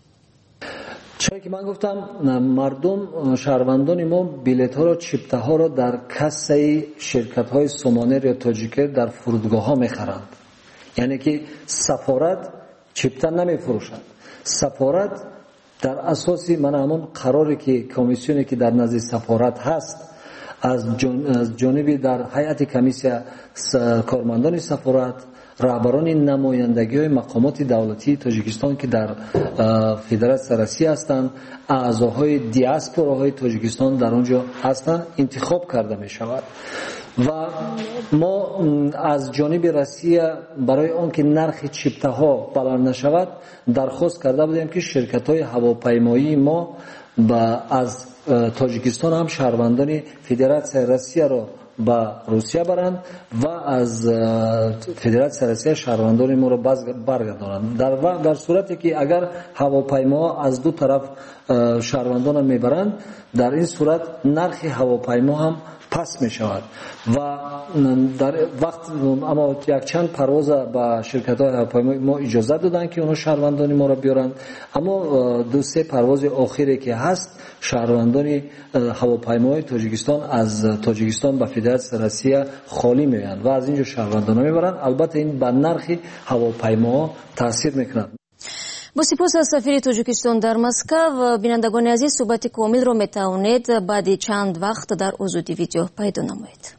Speaker 9: چرا که من گفتم مردم شهروندان ما بلیط ها را چپته ها را در کاسه شرکت های سومانر یا تاجیکر در فرودگاه ها میخرند. یعنی که سفارت چپته نمی فروشد. سفارت در اساسی من همون قراری که کمیسیونی که در نزد سفارت هست از جانب در هیئت کمیسیون کارمندان سفارت، رهبران نمایندگی های مقامات دولتی تاجیکستان که در فدراسیون روسیه هستند، اعضاهای دیاسپوراهای تاجیکستان در آنجا هستند، انتخاب کرده می شود و ما از جانب روسیه برای آنکه نرخ چپته ها بلند نشود درخواست کرده بودیم که شرکت های هواپیمایی ما از تاجیکستان هم شهروندان فدراسیون روسیه را با روسیه برند و از فدراسیون روسیه شهروندان ما را برگردانند. در صورتی که اگر هواپیما از دو طرف شهروندان میبرند، در این صورت نرخ هواپیما هم پس می شود و در وقت اما یک چند پرواز با شرکت های هواپیمایی ما اجازه دادن که اونا شهروندان ما را بیارن، اما 2-3 پرواز آخری که هست شهروندان هواپیمای تاجیکستان از تاجیکستان به فدراسیون روسیه خالی میان و از اینجا شهروندان میبرن. البته این به نرخ هواپیما تاثیر میکنه.
Speaker 1: با سپاس از سفیر تاجیکستان در مسکو. و بینندگان عزیز صحبت کامل را میتوانید بعد چند وقت در آزادی ویدیو پیدا نمایید.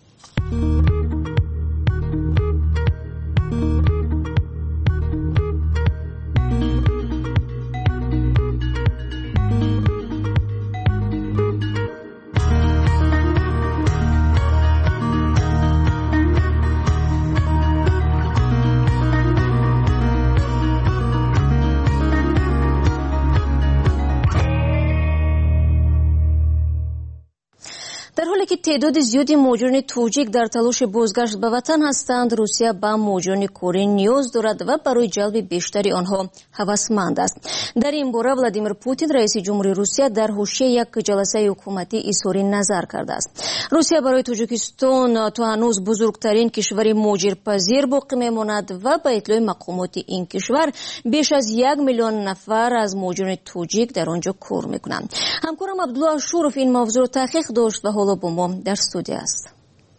Speaker 1: در حالی که تعداد زیادی مهاجران توجیک در تلاش بازگشت به وطن هستند، روسیه به مهاجران کره نیاز دارد و برای جلب بیشتری آنها هوسمند است. در این باره ولادیمیر پوتین رئیس جمهوری روسیه در حاشیه یک جلسه حکومتی اظهار نظر کرده است. روسیه برای تاجیکستان تا هنوز بزرگترین کشور مهاجرپذیر باقی میماند و به اطلاع مقامات این کشور بیش از 1 میلیون نفر از مهاجران توجیک در آنجا کار میکنند. همکارم عبدالله اشورف این موضوع را تحقیق داشت و حالا با ما در استودیو است.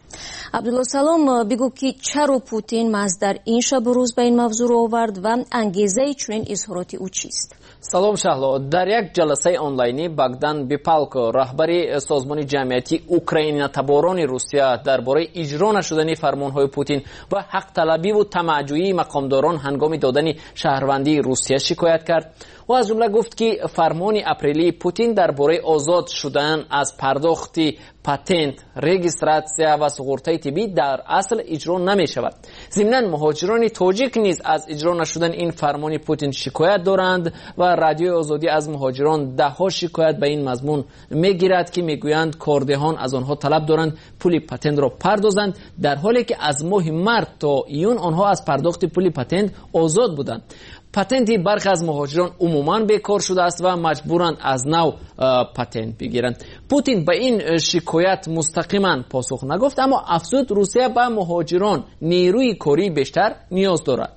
Speaker 1: عبدالله سلام، بگو که چرا پوتین محض در این شب و روز به این موضوع رو آورد و انگیزه چنین اظهاراتی او چیست؟
Speaker 3: سلام شهلا. در یک جلسه آنلاینی باگدان بیپالکو رهبری سازمان جمعیتی اوکراین تباران روسیه درباره اجرا نشدن فرمانهای پوتین و حق طلبی و طمع‌جویی مقامداران هنگام دادن شهروندی روسیه شکایت کرد و از جمله گفت که فرمان اپریلی پوتین درباره آزاد شدن از پرداخت پاتنت، رجیستراسیا و سپورتای طبی در اصل اجرا نمی شود. ضمناً مهاجران تاجیک نیز از اجرا نشدن این فرمان پوتین شکایت دارند و رادیوی آزادی از مهاجران دهها شکایت به این مضمون میگیرد که میگویند کاردهان از آنها طلب دارند پول پاتنت را پردازند، در حالی که از ماه مارس تا ایون آنها از پرداخت پول پاتنت آزاد بودند. پاتنتی برخی از مهاجران عموماً بیکار شده است و مجبورند از نو پاتنت بگیرند. پوتین به این شکایت مستقیما پاسخ نگفت، اما افزود روسیه به مهاجران نیروی کاری بیشتر نیاز دارد.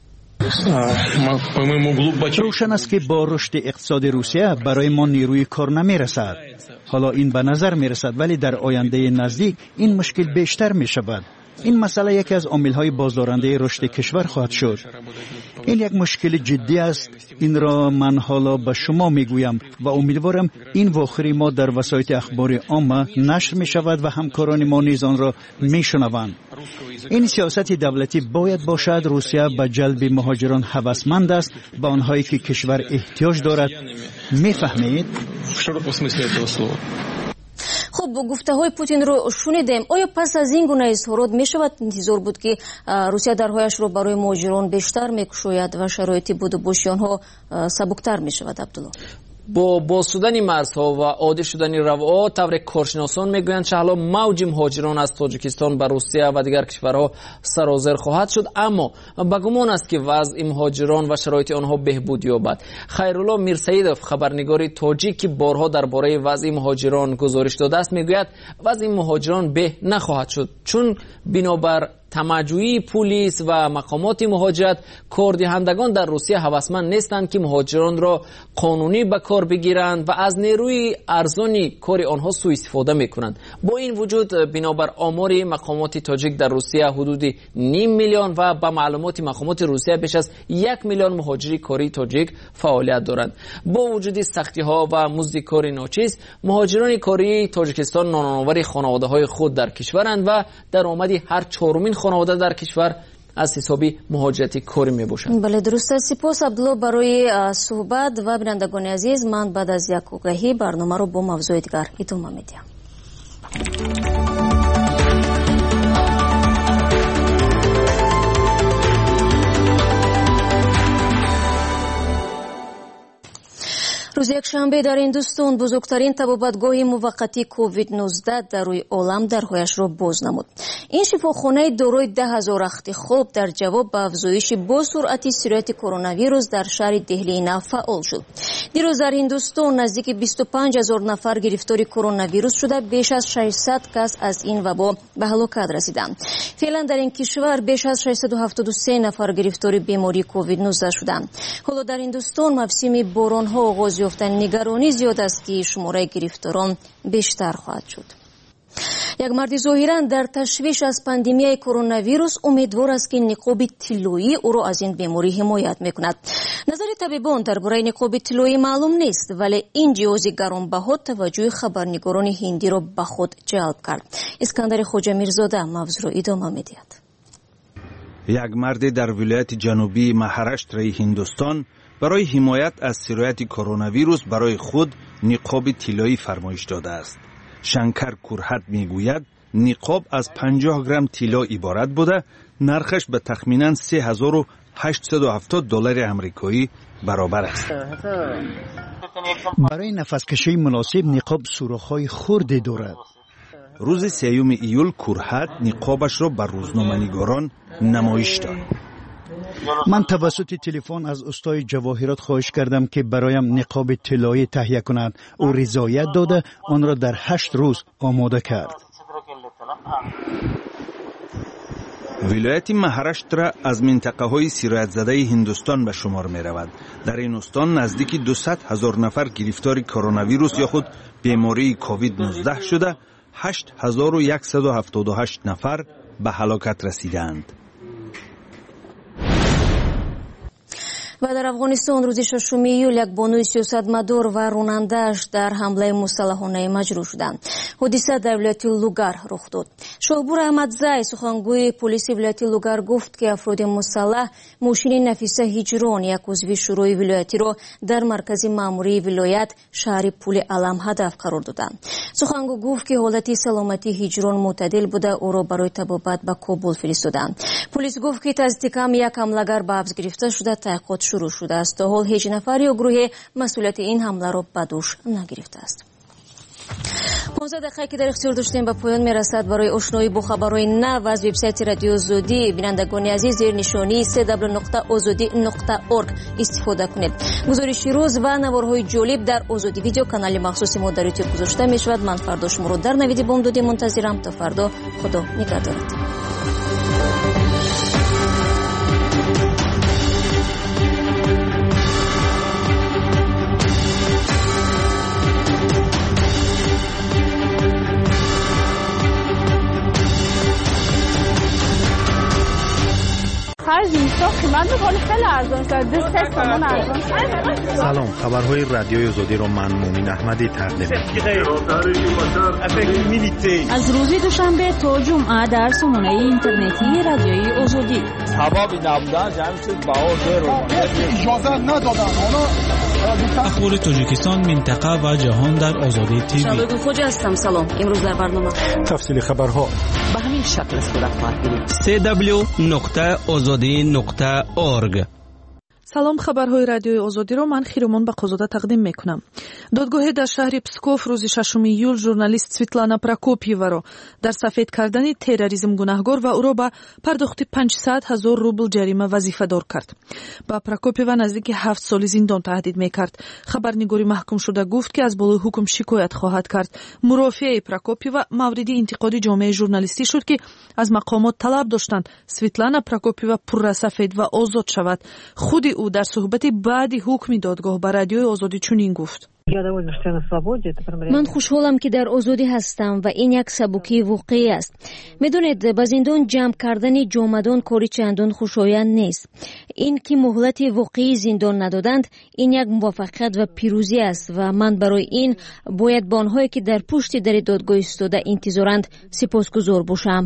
Speaker 4: روشن است که با رشد اقتصاد روسیه برای ما نیروی کار نمی رسد. حالا این به نظر می رسد، ولی در آینده نزدیک این مشکل بیشتر می شود. این مسئله یکی از عامل‌های بازدارنده رشد کشور خواهد شد. این یک مشکل جدی است. این را من حالا به شما میگویم و امیدوارم این واخری ما در وسایط اخبار عامه نشر می شود و همکاران ما نیز آن را میشنوند. این سیاست دولتی باید باشد. روسیه به جلب مهاجران هوسمند است، به آنهایی که کشور احتیاج دارد. میفهمید؟
Speaker 1: خب گفته های پوتین رو شنیدیم. آیا پس از این گونه اظهارات می شود انتظار بود که روسیه درهایش رو برای مهاجران بیشتر می‌گشاید و شرایط بود و باشی آنها سبکتر می شود؟ عبدالله،
Speaker 3: با باز شدن مرزها و عادی شدن روا، طور کارشناسان میگویند شهلا موج مهاجران از تاجیکستان به روسیه و دیگر کشورها سرازیر خواهد شد، اما به گمان است که وضع مهاجران و شرایط آنها بهبود یابد. خیرالله میرسیدوف، خبرنگار تاجیک که بارها درباره وضع مهاجران گزارش داده است، میگوید وضع مهاجران به نخواهد شد، چون بنابر طمع‌جویی پلیس و مقامات مهاجرت کاردهندگان در روسیه هوسمند نیستند که مهاجران را قانونی به کار بگیرند و از نیروی ارزانی کار آنها سوء استفاده میکنند. با این وجود بنابر آمار مقامات تاجیک در روسیه حدود 0.5 میلیون و به معلومات مقامات روسیه بیش از 1 میلیون مهاجری کاری تاجیک فعالیت دارند. با وجود سختی ها و مزد کار ناچیز، مهاجران کاری تاجیکستان نانآور خانواده های خود در کشورند و درآمدی هر چهارمین خانواده در کشور از حسابی مهاجرتی کاری می باشند.
Speaker 1: بله درست است. سپاس عبدالله برای صحبت و بینندگان عزیز، من بعد از یک آگهی برنامه رو با موضوع دیگر ادامه میدیم. روز یکشنبه در هندوستان بزرگترین طبابتگاه موقتی کووید 19 در روی عالم درهایش را باز نمود. این شفاخانه دارای 10,000 رخت خواب در جواب به افزایش با سرعت سرایت کرونا ویروس در شهر دهلی نو فعال شد. دیروز در هندوستان نزدیک 25,000 نفر گرفتار کرونا ویروس شده، بیش از 600 کس از این وبا به هلاکت رسیدند. فعلا در این کشور بیش از 673 نفر گرفتار بیماری کووید 19 شدند. حالا در هندوستان موسم باران‌ها آغاز یافته، نگرانی زیاد است که شماره گرفتاران بیشتر خواهد شد. یک مرد ظاهراً در تشویش از پاندمی کرونا ویروس امیدوار است که نقاب طلایی او را از این بیماری حمایت میکند. نظر طبیبان درباره نقاب طلایی معلوم نیست، ولی این جهاز گرانبها توجه خبرنگاران هندی را به خود جلب کرد. اسکندر خواجه میرزاده موضوع را ادامه میدهد.
Speaker 10: یک مرد در ولایت جنوبی مهاراشتر هندوستان برای حمایت از سرایت کرونا ویروس برای خود نقاب طلایی فرمایش داده است. شنکر کورهت میگوید نقاب از 50 گرم طلا عبارت بوده، نرخش به تخمیناً $3,870 امریکایی برابر است.
Speaker 4: برای نفسکشی مناسب نقاب سوراخ‌های خردی دارد.
Speaker 10: روز 3 ایول کورهت نقابش را بر روزنامه‌نگاران نمایش داد.
Speaker 4: من توسط تلفن از استاد جواهرات خواهش کردم که برایم نقاب طلایی تهیه کند. او رضایت داده آن را در 8 روز آماده کرد.
Speaker 10: ولایت مهاراشتر از منطقه های سرایت زده هندوستان به شمار می رود. در این استان نزدیک 200,000 نفر گرفتار کرونا ویروس یا خود بیماری کووید 19 شده 8178 نفر به هلاکت رسیدند.
Speaker 1: و در افغانستان روز 6 ایول یک بانوی سیاستمدار و راننده‌اش در حمله مسلحانه مجروح شدند. حادثه در ولایت لوگر رخ داد. شاهپور احمدزی سخنگوی پلیس ولایت لوگر گفت که افراد مسلح ماشین نفیسه هجران یک عضو شورای ولایتی را در مرکز ماموری ولایت شهر پول علم هدف قرار دادند. سخنگو گفت که حالت سلامتی هجران معتدل بوده، او را برای طبابت به کابل فرستادند. پلیس گفت که از کم یک حمله‌گر به حبس گرفته شده، تحقیقات شروع شده است. تا حال هیچ نفر یا گروه مسئولیت این حمله را به دوش نگرفته است. 15 دقیقه که در اختیار داشتیم به پایان میرسد. برای آشنایی با خبرهای نو از وبسایت رادیو آزادی بینندگان عزیز زیر نشانی www.azadi.org استفاده کنید. گزارش روز و نوارهای جالب در آزادی ویدیو کانال مخصوص ما در یوتیوب گذاشته می شود. من فردا شما را در نوید بامدادی منتظرم. تا فردا، خدا نگهدارت.
Speaker 8: سلام، خبرهای رادیوی آزادی را من مومن احمدی تقدیم می‌کنم.
Speaker 11: از روز دوشنبه تا جمعه در سامانه اینترنتی رادیوی آزادی.
Speaker 14: سبب نبودن جمشید باور اجازه ندادن.
Speaker 24: اخبار تاجیکستان، منطقه و جهان در آزادی تیوی.
Speaker 11: شبگون خوجا هستم. سلام. امروز در برنامه
Speaker 18: تفصیل خبرها
Speaker 11: به همین شکل صورت خواهد گرفت.
Speaker 24: www.azadi.org.
Speaker 12: سلام، خبرهای رادیوی آزادی رو من خیرومان با قضاوت تقدیم میکنم. دادگاه در شهر پسکوف روز 6 ایول ژورنالیست سویتلانا پراکوپیوا را در سفید کردن تروریسم گناهگار و او را با پرداخت 500,000 روبل جریمه وظیفه دار کرد. با پراکوپیوا نزدیک 7 سال زندان تهدید میکرد. خبرنگاری محکوم شده گفت که از بالای حکم شکایت خواهد کرد. مرافعه پراکوپیوا مورد انتقاد جامعه ژورنالیستی شد که از مقامات طلب داشتند سویتلانا پراکوپیوا پررا سفید و آزاد شود. خود او در صحبت بعد حکم دادگاه به رادیوی آزادی چنین گفت:
Speaker 1: من خوشحالم که در آزادی هستم و این یک سبکی واقعی است. میدونید به زندان جمع کردن جامدان کاری چندان خوشایند نیست. این که مهلت واقعی زندان ندادند، این یک موفقیت و پیروزی است و من برای این باید با آنهایی که در پشت در دادگاه ایستاده انتظارند سپاسگزار باشم.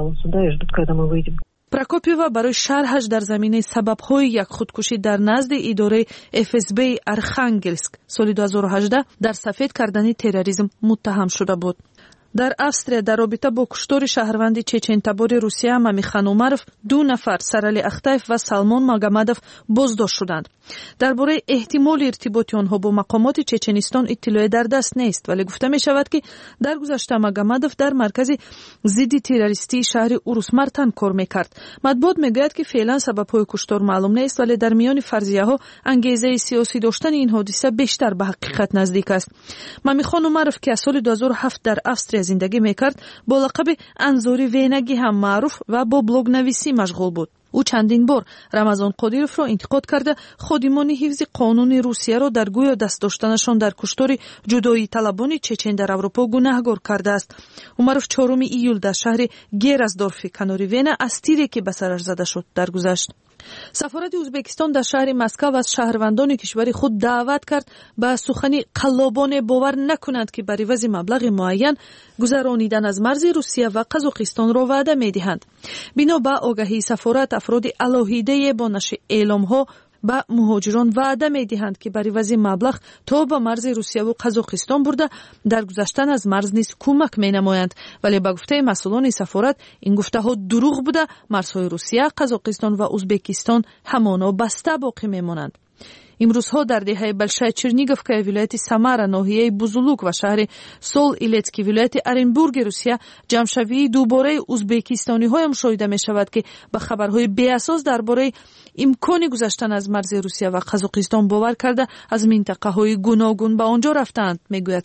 Speaker 12: پراکوپیوا برای شرحش در زمینه سبب‌های یک خودکشی در نزد اداره FSB ارخانگلسک سال 2018 در سفید کردن تروریسم متهم شده بود. در австрия در رابطه با کشتار شهروند چچن‌تبار روسیه مامیخان اومروف 2 نفر سرالی اختایف و سلمان ماگامدوف بازداشت شدند. درباره احتمال ارتباط آنها با مقامات چچنستان اطلاعی در دست نیست، ولی گفته می شود که در گذشته ماگامدوف در مرکز ضد تروریستی شهر اوروسمارتن کار میکرد. مطبوعات میگوید که فعلا سبب‌های کشتار معلوم نیست، ولی در میان فرضیه‌ها انگیزه سیاسی داشتن این حادثه بیشتر به حقیقت نزدیک است. مامیخان اومروف که سال 2007 در австрия زندگی میکرد با لقب انزوری وینگی هم معروف و با بلوگ نویسی مشغول بود. او چندین بار رمضان قادیروف را انتقاد کرده خادمان حفظ قانون روسیه را در گویا دست داشتنشان در کشتار جدایی طلبان چچن در اروپا گناهگار کرده است. اومروف 4 ایول در شهر گیرازدورف کنار وینا از تیری که به سرش زده شد درگذشت. سفارت ازبکستان در شهر مسکو از شهروندان کشور خود دعوت کرد به سخن قلابان باور نکنند که بر عوض مبلغ معین گذرانیدن از مرز روسیه و قزاقستان را وعده می‌دهند. بنا به آگهی سفارت افراد علاهیده با نشر اعلام‌ها به مهاجران وعده می‌دهند که بر عوض مبلغ تا به مرز روسیه و قزاقستان برده در گذشتن از مرز نیز کمک می‌نمایند، ولی به گفته مسئولان سفارت این گفته‌ها دروغ بوده. مرزهای روسیه، قزاقستان و ازبکستان همانا بسته باقی می‌مانند. امروزها در دهه بلشای چرنیگوفکا ولایت سامارا ناحیه بوزولوک و شهر سول ایلتسکی ولایت ارنبورگ روسیه جمع‌شوی دوباره ازبکستانی‌ها مشاهده می‌شود که به خبرهای بی‌اساس درباره امکان گذشتن از مرز روسیه و قزاقستان باور کرده از منطقه‌های گوناگون به آنجا رفتند. میگوید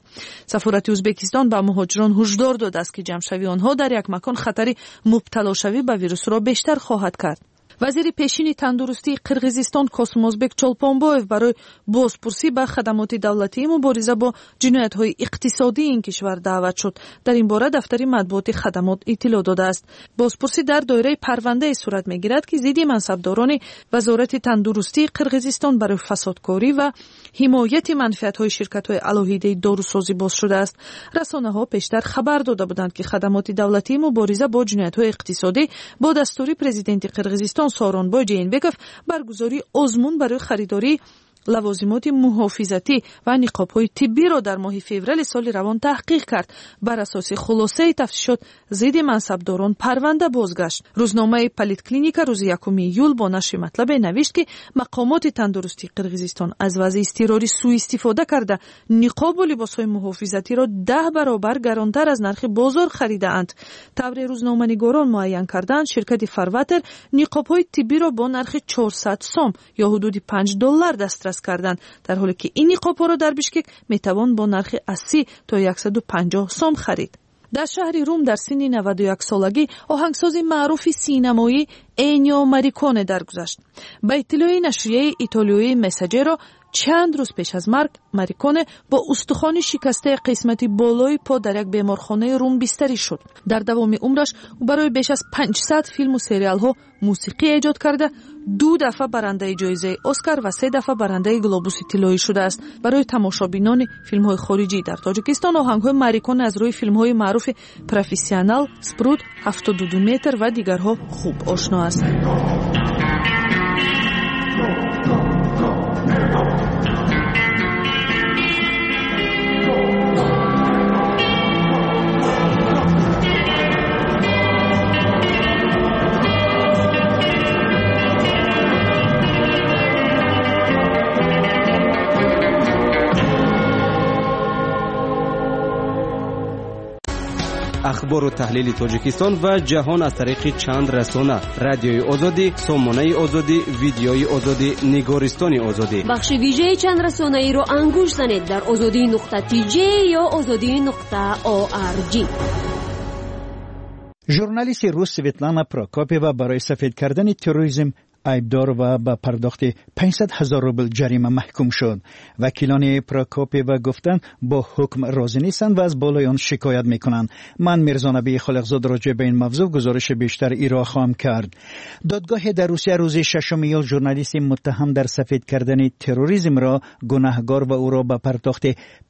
Speaker 12: سفارت ازبکستان به مهاجران هشدار داده است که جمع‌شوی آنها در یک مکان خطر مبتلا شوی به ویروس را بیشتر خواهد کرد. وزیر پیشین تندرستی قرغیزستان کاسمازبек چولپونبویف برای بازپرسی به خدمات دولتی مبارزه با جنایت‌های اقتصادی این کشور دعوت شد. در این باره دفتر مطبوعات خدمات اطلاع داده است. بازپرسی در دایره پرونده صورت می‌گیرد که ضد منصبداران وزارت تندرستی قرغیزستان برای فسادکاری و حمایت منفعت‌های شرکت‌های الهیده داروسازی باز شده است. رسانه‌ها پیشتر خبر داده بودند که خدمات دولتی مبارزه با جنایت‌های اقتصادی با دستور پرزیدنت قرغیزستان سورونبای جینبکوف برگزاری آزمون برای خریداری لوازمات محافظتی و نقاب‌های طبی را در ماه فوریه سال روان تحقیق کرد. بر اساس خلاصه تفتیشات ضد منصبداران پرونده بازگشت. روزنامه پالیتکلینیکا روز 1 ایول با نشر مطلب نوشت که مقامات تندرستی قرغیزستان از وضع اضطراری سوء استفاده کرده نقاب و لباس‌های محافظتی را 10 برابر گرانتر از نرخ بازار خریده‌اند. طبع روزنامه‌نگاران معین کردند شرکت فرواتر نقاب‌های طبی را با نرخ 400 سوم یا حدود $5 دسترس کردند، در حالی که این نقاب‌ها را در بیشکک میتوان با نرخ 80 تا 150 سوم خرید. در شهر روم در سن 91 سالگی آهنگساز معروف سینمایی اینیو ماریکونه درگذشت. به اطلاع نشریه ایتالیایی مساجرو چند روز پیش از مرگ ماریکونه با استخوان شکسته قسمت بالای پا در یک بیمارخانه روم بستری شد. در دوام عمرش او برای بیش از 500 فیلم و سریال ها موسیقی ایجاد کرده، 2 دفعه برنده جایزه اسکار و 3 دفعه برنده گلوبوس طلایی شده است. برای تماشابینان فیلم های خارجی در تاجیکستان آهنگ های ماریکونه از روی فیلم های معروف پروفسیونال، سپروت، 72 متر و دیگرها خوب آشنا است.
Speaker 13: اخبار و تحلیل تاجیکستان و جهان از طریق چند رسانه: رادیوی آزادی، سامانه آزادی، ویدیوی آزادی، نگارستان آزادی.
Speaker 15: بخش ویژه چند رسانه ای رو انگوش زنید در azadi.tj یا azadi.org.
Speaker 4: ژورنالیست روس سویتلانا پراکاپیوا برای سفید کردن تروریسم عیبدار و به پرداخت 500,000 روبل جریمه محکوم شد. وکیلان پراکاپیوا گفتند با حکم راضی نیستند و از بالای آن شکایت میکنند. من میرزا نبی خالقزاد راجع به این موضوع گزارش بیشتر ایراد خواهم کرد. دادگاه در روسیه روز 6 ایول ژورنالیست متهم در سفید کردن تروریسم را گناهکار و او را به پرداخت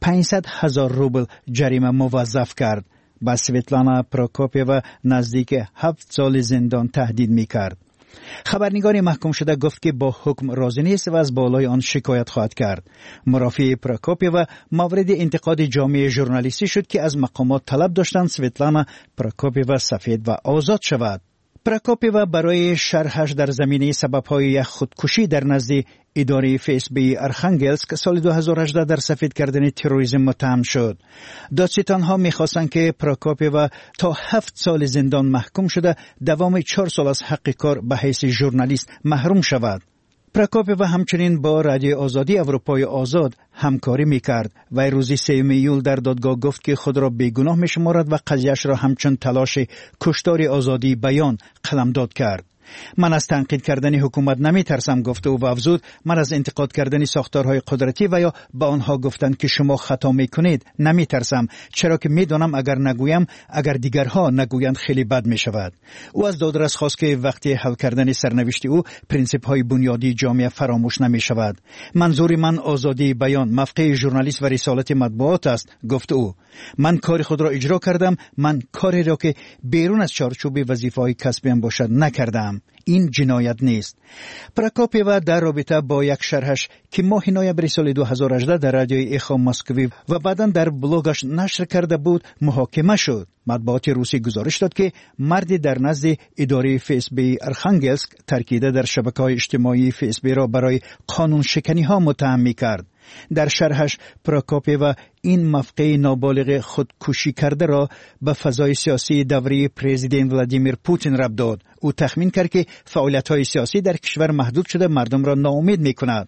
Speaker 4: 500,000 روبل جریمه موظف کرد. با سویتلانا پراکاپیوا نزدیک 7 سال زندان تهدید میکرد. خبرنگار محکوم شده گفت که با حکم راضی نیست و از بالای آن شکایت خواهد کرد. مرافع پراکاپیوا مورد انتقاد جامعه ژورنالیستی شد که از مقامات طلب داشتند سویتلانا پراکاپیوا سفید و آزاد شود. پراکاپیوا برای شرحش در زمینه سبب‌های یک خودکشی در نزد اداره FSB ارخانگلسک سال 2018 در سفید کردن تروریسم متهم شد. دادستان‌ها می‌خواستند که پراکاپیوا تا 7 سال زندان محکوم شده دوام 4 سال از حق کار به حیث ژورنالیست محروم شود. پراکاپیوا همچنین با رادیو آزادی اروپای آزاد همکاری میکرد و روز 3 ایول در دادگاه گفت که خود را بیگناه میشمارد و قضیه‌اش را همچون تلاش کشتار آزادی بیان قلمداد کرد. من از تنقید کردن حکومت نمی ترسم گفته و افزود من از انتقاد کردن ساختارهای قدرتی و یا با آنها گفتن که شما خطا می کنید نمی ترسم، چرا که می دانم اگر نگویم اگر دیگرها نگویند خیلی بد می شود. او از دادرس خواست که وقتی حل کردن سرنوشت او پرینسیپ های بنیادی جامعه فراموش نمی شود. منظور من آزادی بیان، موقع ژورنالیست و رسالت مطبوعات است گفته او. من کار خود را اجرا کردم، من کاری را که بیرون از چارچوب وظیفه‌های کسبیم باشد نکردم. این جنایت نیست. پراکاپیوا در رابطه با یک شرحش که ماه نوامبر سال 2018 در رادیوی اخو مسکوی و بعداً در بلوگش نشر کرده بود محاکمه شد. مطبوعات روسی گزارش داد که مردی در نزد اداره FSB ارخانگلسک ترکیده در شبکه‌های اجتماعی FSB را برای قانون شکنی ها متهم می‌کرد. در شرحش پراکاپیوا این مفقه نابالغ خودکشی کرده را به فضای سیاسی دوره پرزیدنت ولادیمیر پوتین ربط داد. او تخمین کرد که فعالیت‌های سیاسی در کشور محدود شده مردم را ناامید می‌کند.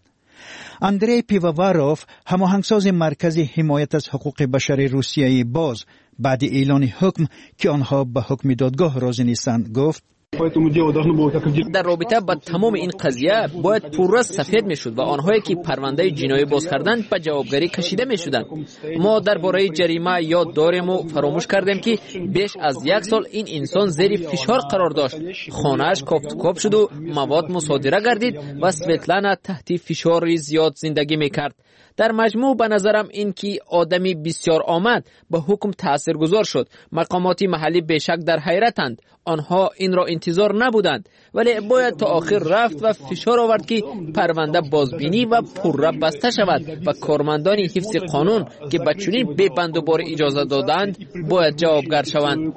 Speaker 4: اندری پیوواروف، هماهنگساز مرکز حمایت از حقوق بشر روسیه باز بعد اعلان حکم که آنها به حکم دادگاه راضی نیستند گفت:
Speaker 3: در رابطه با تمام این قضیه باید پررس سفید میشد و آنهایی که پرونده جنایی باز کردند به جوابگری کشیده میشدند. ما درباره جریمه یاد داریم و فراموش کردیم که بیش از 1 سال این انسان زیر فشار قرار داشت. خانه‌اش کاپ شد و مواد مصادره گردید و سویتلانا تحت فشار زیاد زندگی میکرد. در مجموع به نظرم این که آدمی بسیار آمد به حکم تاثیرگذار شد. مقامات محلی بیشک در حیرتند. آنها این را انتظار نبودند، ولی باید تا آخر رفت و فشار آورد که پرونده بازبینی و پرره بسته شود و کارمندان حفظ قانون که به چنین بند و بار اجازه دادند باید جوابگر شوند.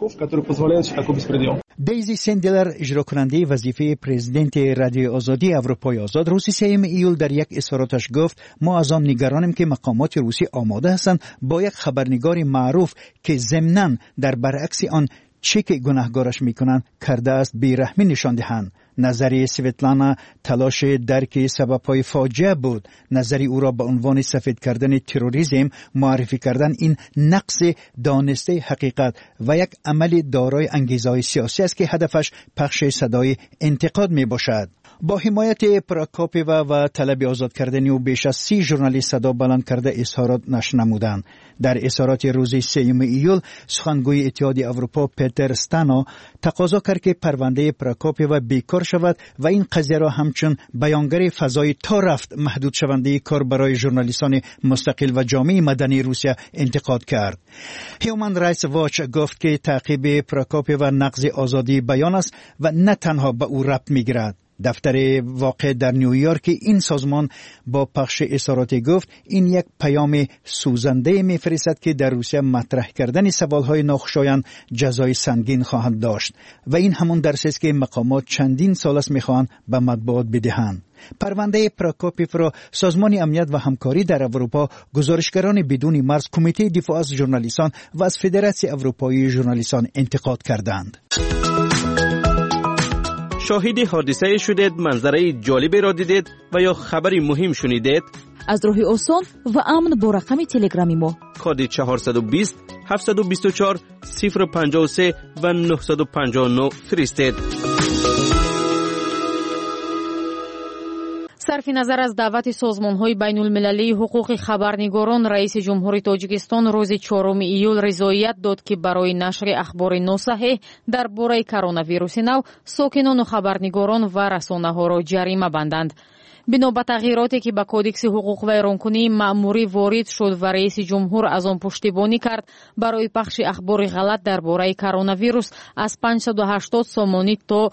Speaker 4: دیزی سندلر، اجرا کننده وظیفه پرزیدنت رادیوی آزادی اروپای آزاد، روز 3 ایول در یک اظهاراتش گفت ما از آن نگرانیم که مقامات روسی آماده هستند با یک خبرنگار معروف که ضمناً در برعکس آن چی که گناهکارش میکنند کرده است بیرحمی نشان دهند. نظریه سویتلانا تلاش درک سبب‌های فاجعه بود. نظریه او را به عنوان سفید کردن تروریسم معرفی کردن این نقص دانسته حقیقت و یک عمل دارای انگیزه‌های سیاسی است که هدفش پخش صدای انتقاد می باشد. با حمایت پراکاپیوا و طلب آزاد کردن او بیش از 30 ژورنالیست صدا بلند کرده اظهارات نشر نمودند. در اظهارات روز 3 ایول سخنگوی اتحادیه اروپا پیتر استانو تقاضا کرد که پرونده پراکاپیوا بیکار شود و این قضیه را همچون بیانگر فضای تا رفت محدود شونده کار برای ژورنالیستان مستقل و جامعه مدنی روسیه انتقاد کرد. هیومن رایتس واچ گفت که تعقیب پراکاپیوا نقض آزادی بیان است و نه تنها به او ربط می‌گیرد. دفتر واقع در نیویورک این سازمان با پخش اظهارات گفت این یک پیام سوزنده می‌فرستد که در روسیه مطرح کردن سوال‌های ناخوشایند جزای سنگین خواهد داشت و این همون درسی است که مقامات چندین سال است می‌خواهند به مطبوعات بدهند. پرونده پراکاپیف را سازمان امنیت و همکاری در اروپا، گزارشگران بدون مرز، کمیته دفاع از ژورنالیستان و از فدراسیون اروپایی ژورنالیستان انتقاد کردند.
Speaker 13: شاهد حادثه شدید، منظره جالبی را دیدید و یا خبری مهم شنیدید؟
Speaker 11: از راه آسان و امن با رقم تلگرامی ما
Speaker 13: کد 420 724 053 و 959 فرستید.
Speaker 16: صرف نظر از دعوت سازمان‌های بین‌المللی حقوق خبرنگاران، رئیس جمهوری تاجیکستان روز 4 ایول رضایت داد که برای نشر اخبار ناصحیح درباره کرونا ویروس نو ساکنان و خبرنگاران و رسانه‌ها را جریمه بندند. بنا به تغییراتی که به کودکس حقوق ویرانکنی مأموری وارد شد و رئیس جمهور از آن پشتیبانی کرد، برای پخش اخبار غلط درباره کرونا ویروس از 580 سومانی تا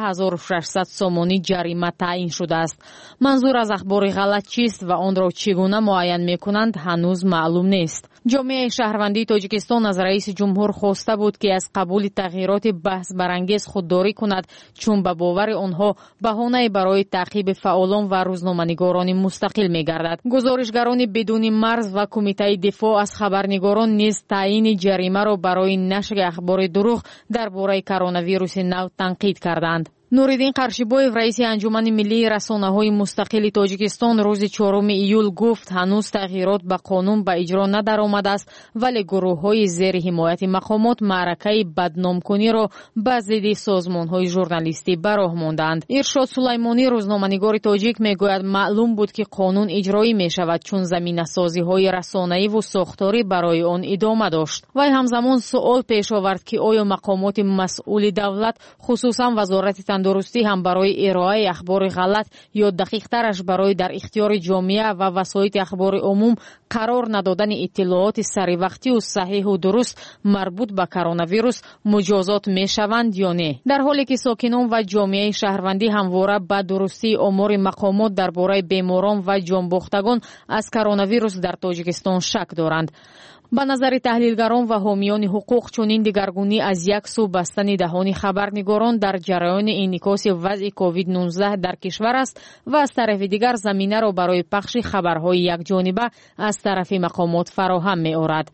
Speaker 16: 12600 سومانی جریمه تعیین شده است. منظور از اخبار غلط چیست و آن را چگونه معین می‌کنند هنوز معلوم نیست. جامعه شهروندی تاجیکستان از رئیس جمهور خواسته بود که از قبول تغییرات بحث برانگیز خودداری کند، چون به باور آنها بهانه برای تعقیب فعالان و روزنامه‌نگاران مستقل می‌گردد. گزارشگران بدون مرز و کمیته دفاع از خبرنگاران نیز تعیین جریمه را برای نشر اخبار دروغ درباره کرونا ویروس نو تنقید کردند. نوریدین قرشیبویف، رئیس انجمن ملی رسانه‌های مستقل تاجیکستان، روز 4 ایول گفت هنوز تغییرات به قانون به اجرا ندرآمده است، ولی گروه‌های زیر حمایت مقامات معرکه بدنام‌کنی را به ضد سازمان‌های ژورنالیستی به راه ماندند. ارشاد سلیمانی، روزنامه‌نگار تاجیک، میگوید معلوم بود که قانون اجرایی می‌شود چون زمینه‌سازی‌های رسانه‌ای و ساختاری برای آن ادامه داشت. وی همزمان سوال پیش آورد که آیا مقامات مسئول دولت، خصوصاً وزارت تندرستی، هم برای ارائه اخبار غلط یا دقیق ترش برای در اختیار جامعه و وسایل اخبار عموم قرار ندادن اطلاعات سریع و صحیح و درست مربوط به کرونا ویروس مجازات می شوند یا نه، در حالی که ساکنان و جامعه شهروندی همواره به درستی آمار مقامات درباره بیماران و جانباختگان از کرونا ویروس در تاجیکستان شک دارند. به نظر تحلیلگران و حامیان حقوق، چنین دگرگونی از یک سو بستن دهان خبرنگاران در جریان انعکاس وضع کووید 19 در کشور است و از طرف دیگر زمینه را برای پخش خبرهای یک جانبه از طرف مقامات فراهم می آورد.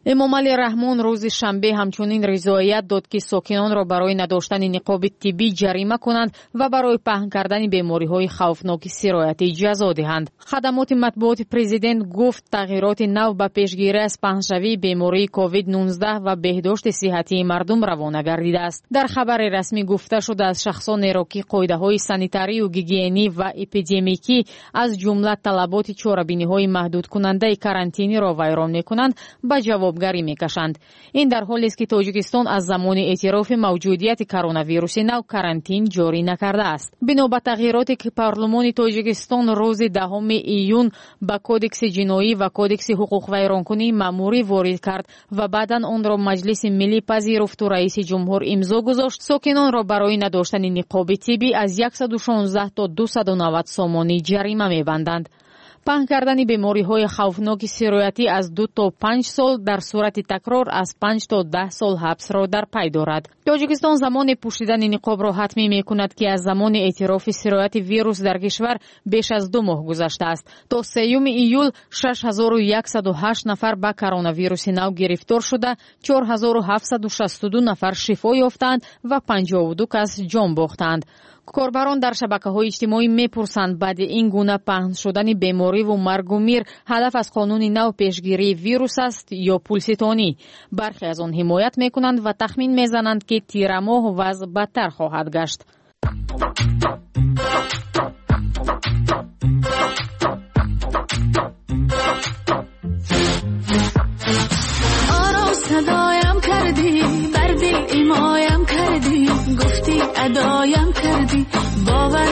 Speaker 16: эмомали раҳмон рӯзи шанбе ҳамчунин ризоят дод ки сокинонро барои надоштани ниқоби тиббӣ ҷарима кунанд ва барои паҳн кардани бемориҳои хавфноки сироятӣ ҷазо диҳанд. хадамоти матбуоти президент гуфт тағйироти нав ба пешгирӣ аз паҳншавии бемории COVID-19 ва беҳдошти сиҳатии мардум равона гардидааст. дар хабари расмӣ гуфта шуда аз шахсонеро ки қоидаҳои санитарию гигиенӣ ва эпидемикӣ аз ҷумла талаботи чорабиниҳои маҳдудкунандаи карантиниро вайрон мекунанд ба ҷавобгарӣ мекашанд. ин дар ҳолест ки тоҷикистон аз замони эътирофи мавҷудияти коронавируси нав карантин ҷорӣ накардааст. бино ба тағйироте ки парлумони тоҷикистон рӯзи 10 июн ба кодекси ҷиноӣ ва кодекси ҳуқуқвайронкунии маъмурӣ ворид кард ва баъдан онро маҷлиси миллӣ пазируфту раиси ҷумҳур имзо гузошт, сокинонро барои надоштани ниқоби тиббӣ аз 116 то 290 сомонӣ ҷарима мебанданд. паҳн кардани бемориҳои хавфноки сироятӣ аз 2 то 5 сол дар сурати такрор аз 5 то 10 сол ҳабсро дар пай дорад. тоҷикистон замони пӯшидани ниқобро ҳатмӣ мекунад ки аз замони эътирофи сирояти вирус дар кишвар беш аз 2 моҳ гузаштааст. то 3 июл 6108 нафар ба коронавируси нав гирифтор шуда 4762 нафар шифо ёфтанд ва 52 кас ҷон бохтанд. корбарон дар шабакаҳои иҷтимоӣ мепурсанд баъди ин гуна паҳн шудани бемориву маргу мир ҳадаф аз қонуни нав пешгирии вирус аст ё пулситонӣ. бархе аз он ҳимоят мекунанд ва тахмин мезананд ки тирамоҳ вазъ бадтар хоҳад гашт.
Speaker 17: صدایم کردی بر دل ایمایم کردی گفتی ادایم کردی باور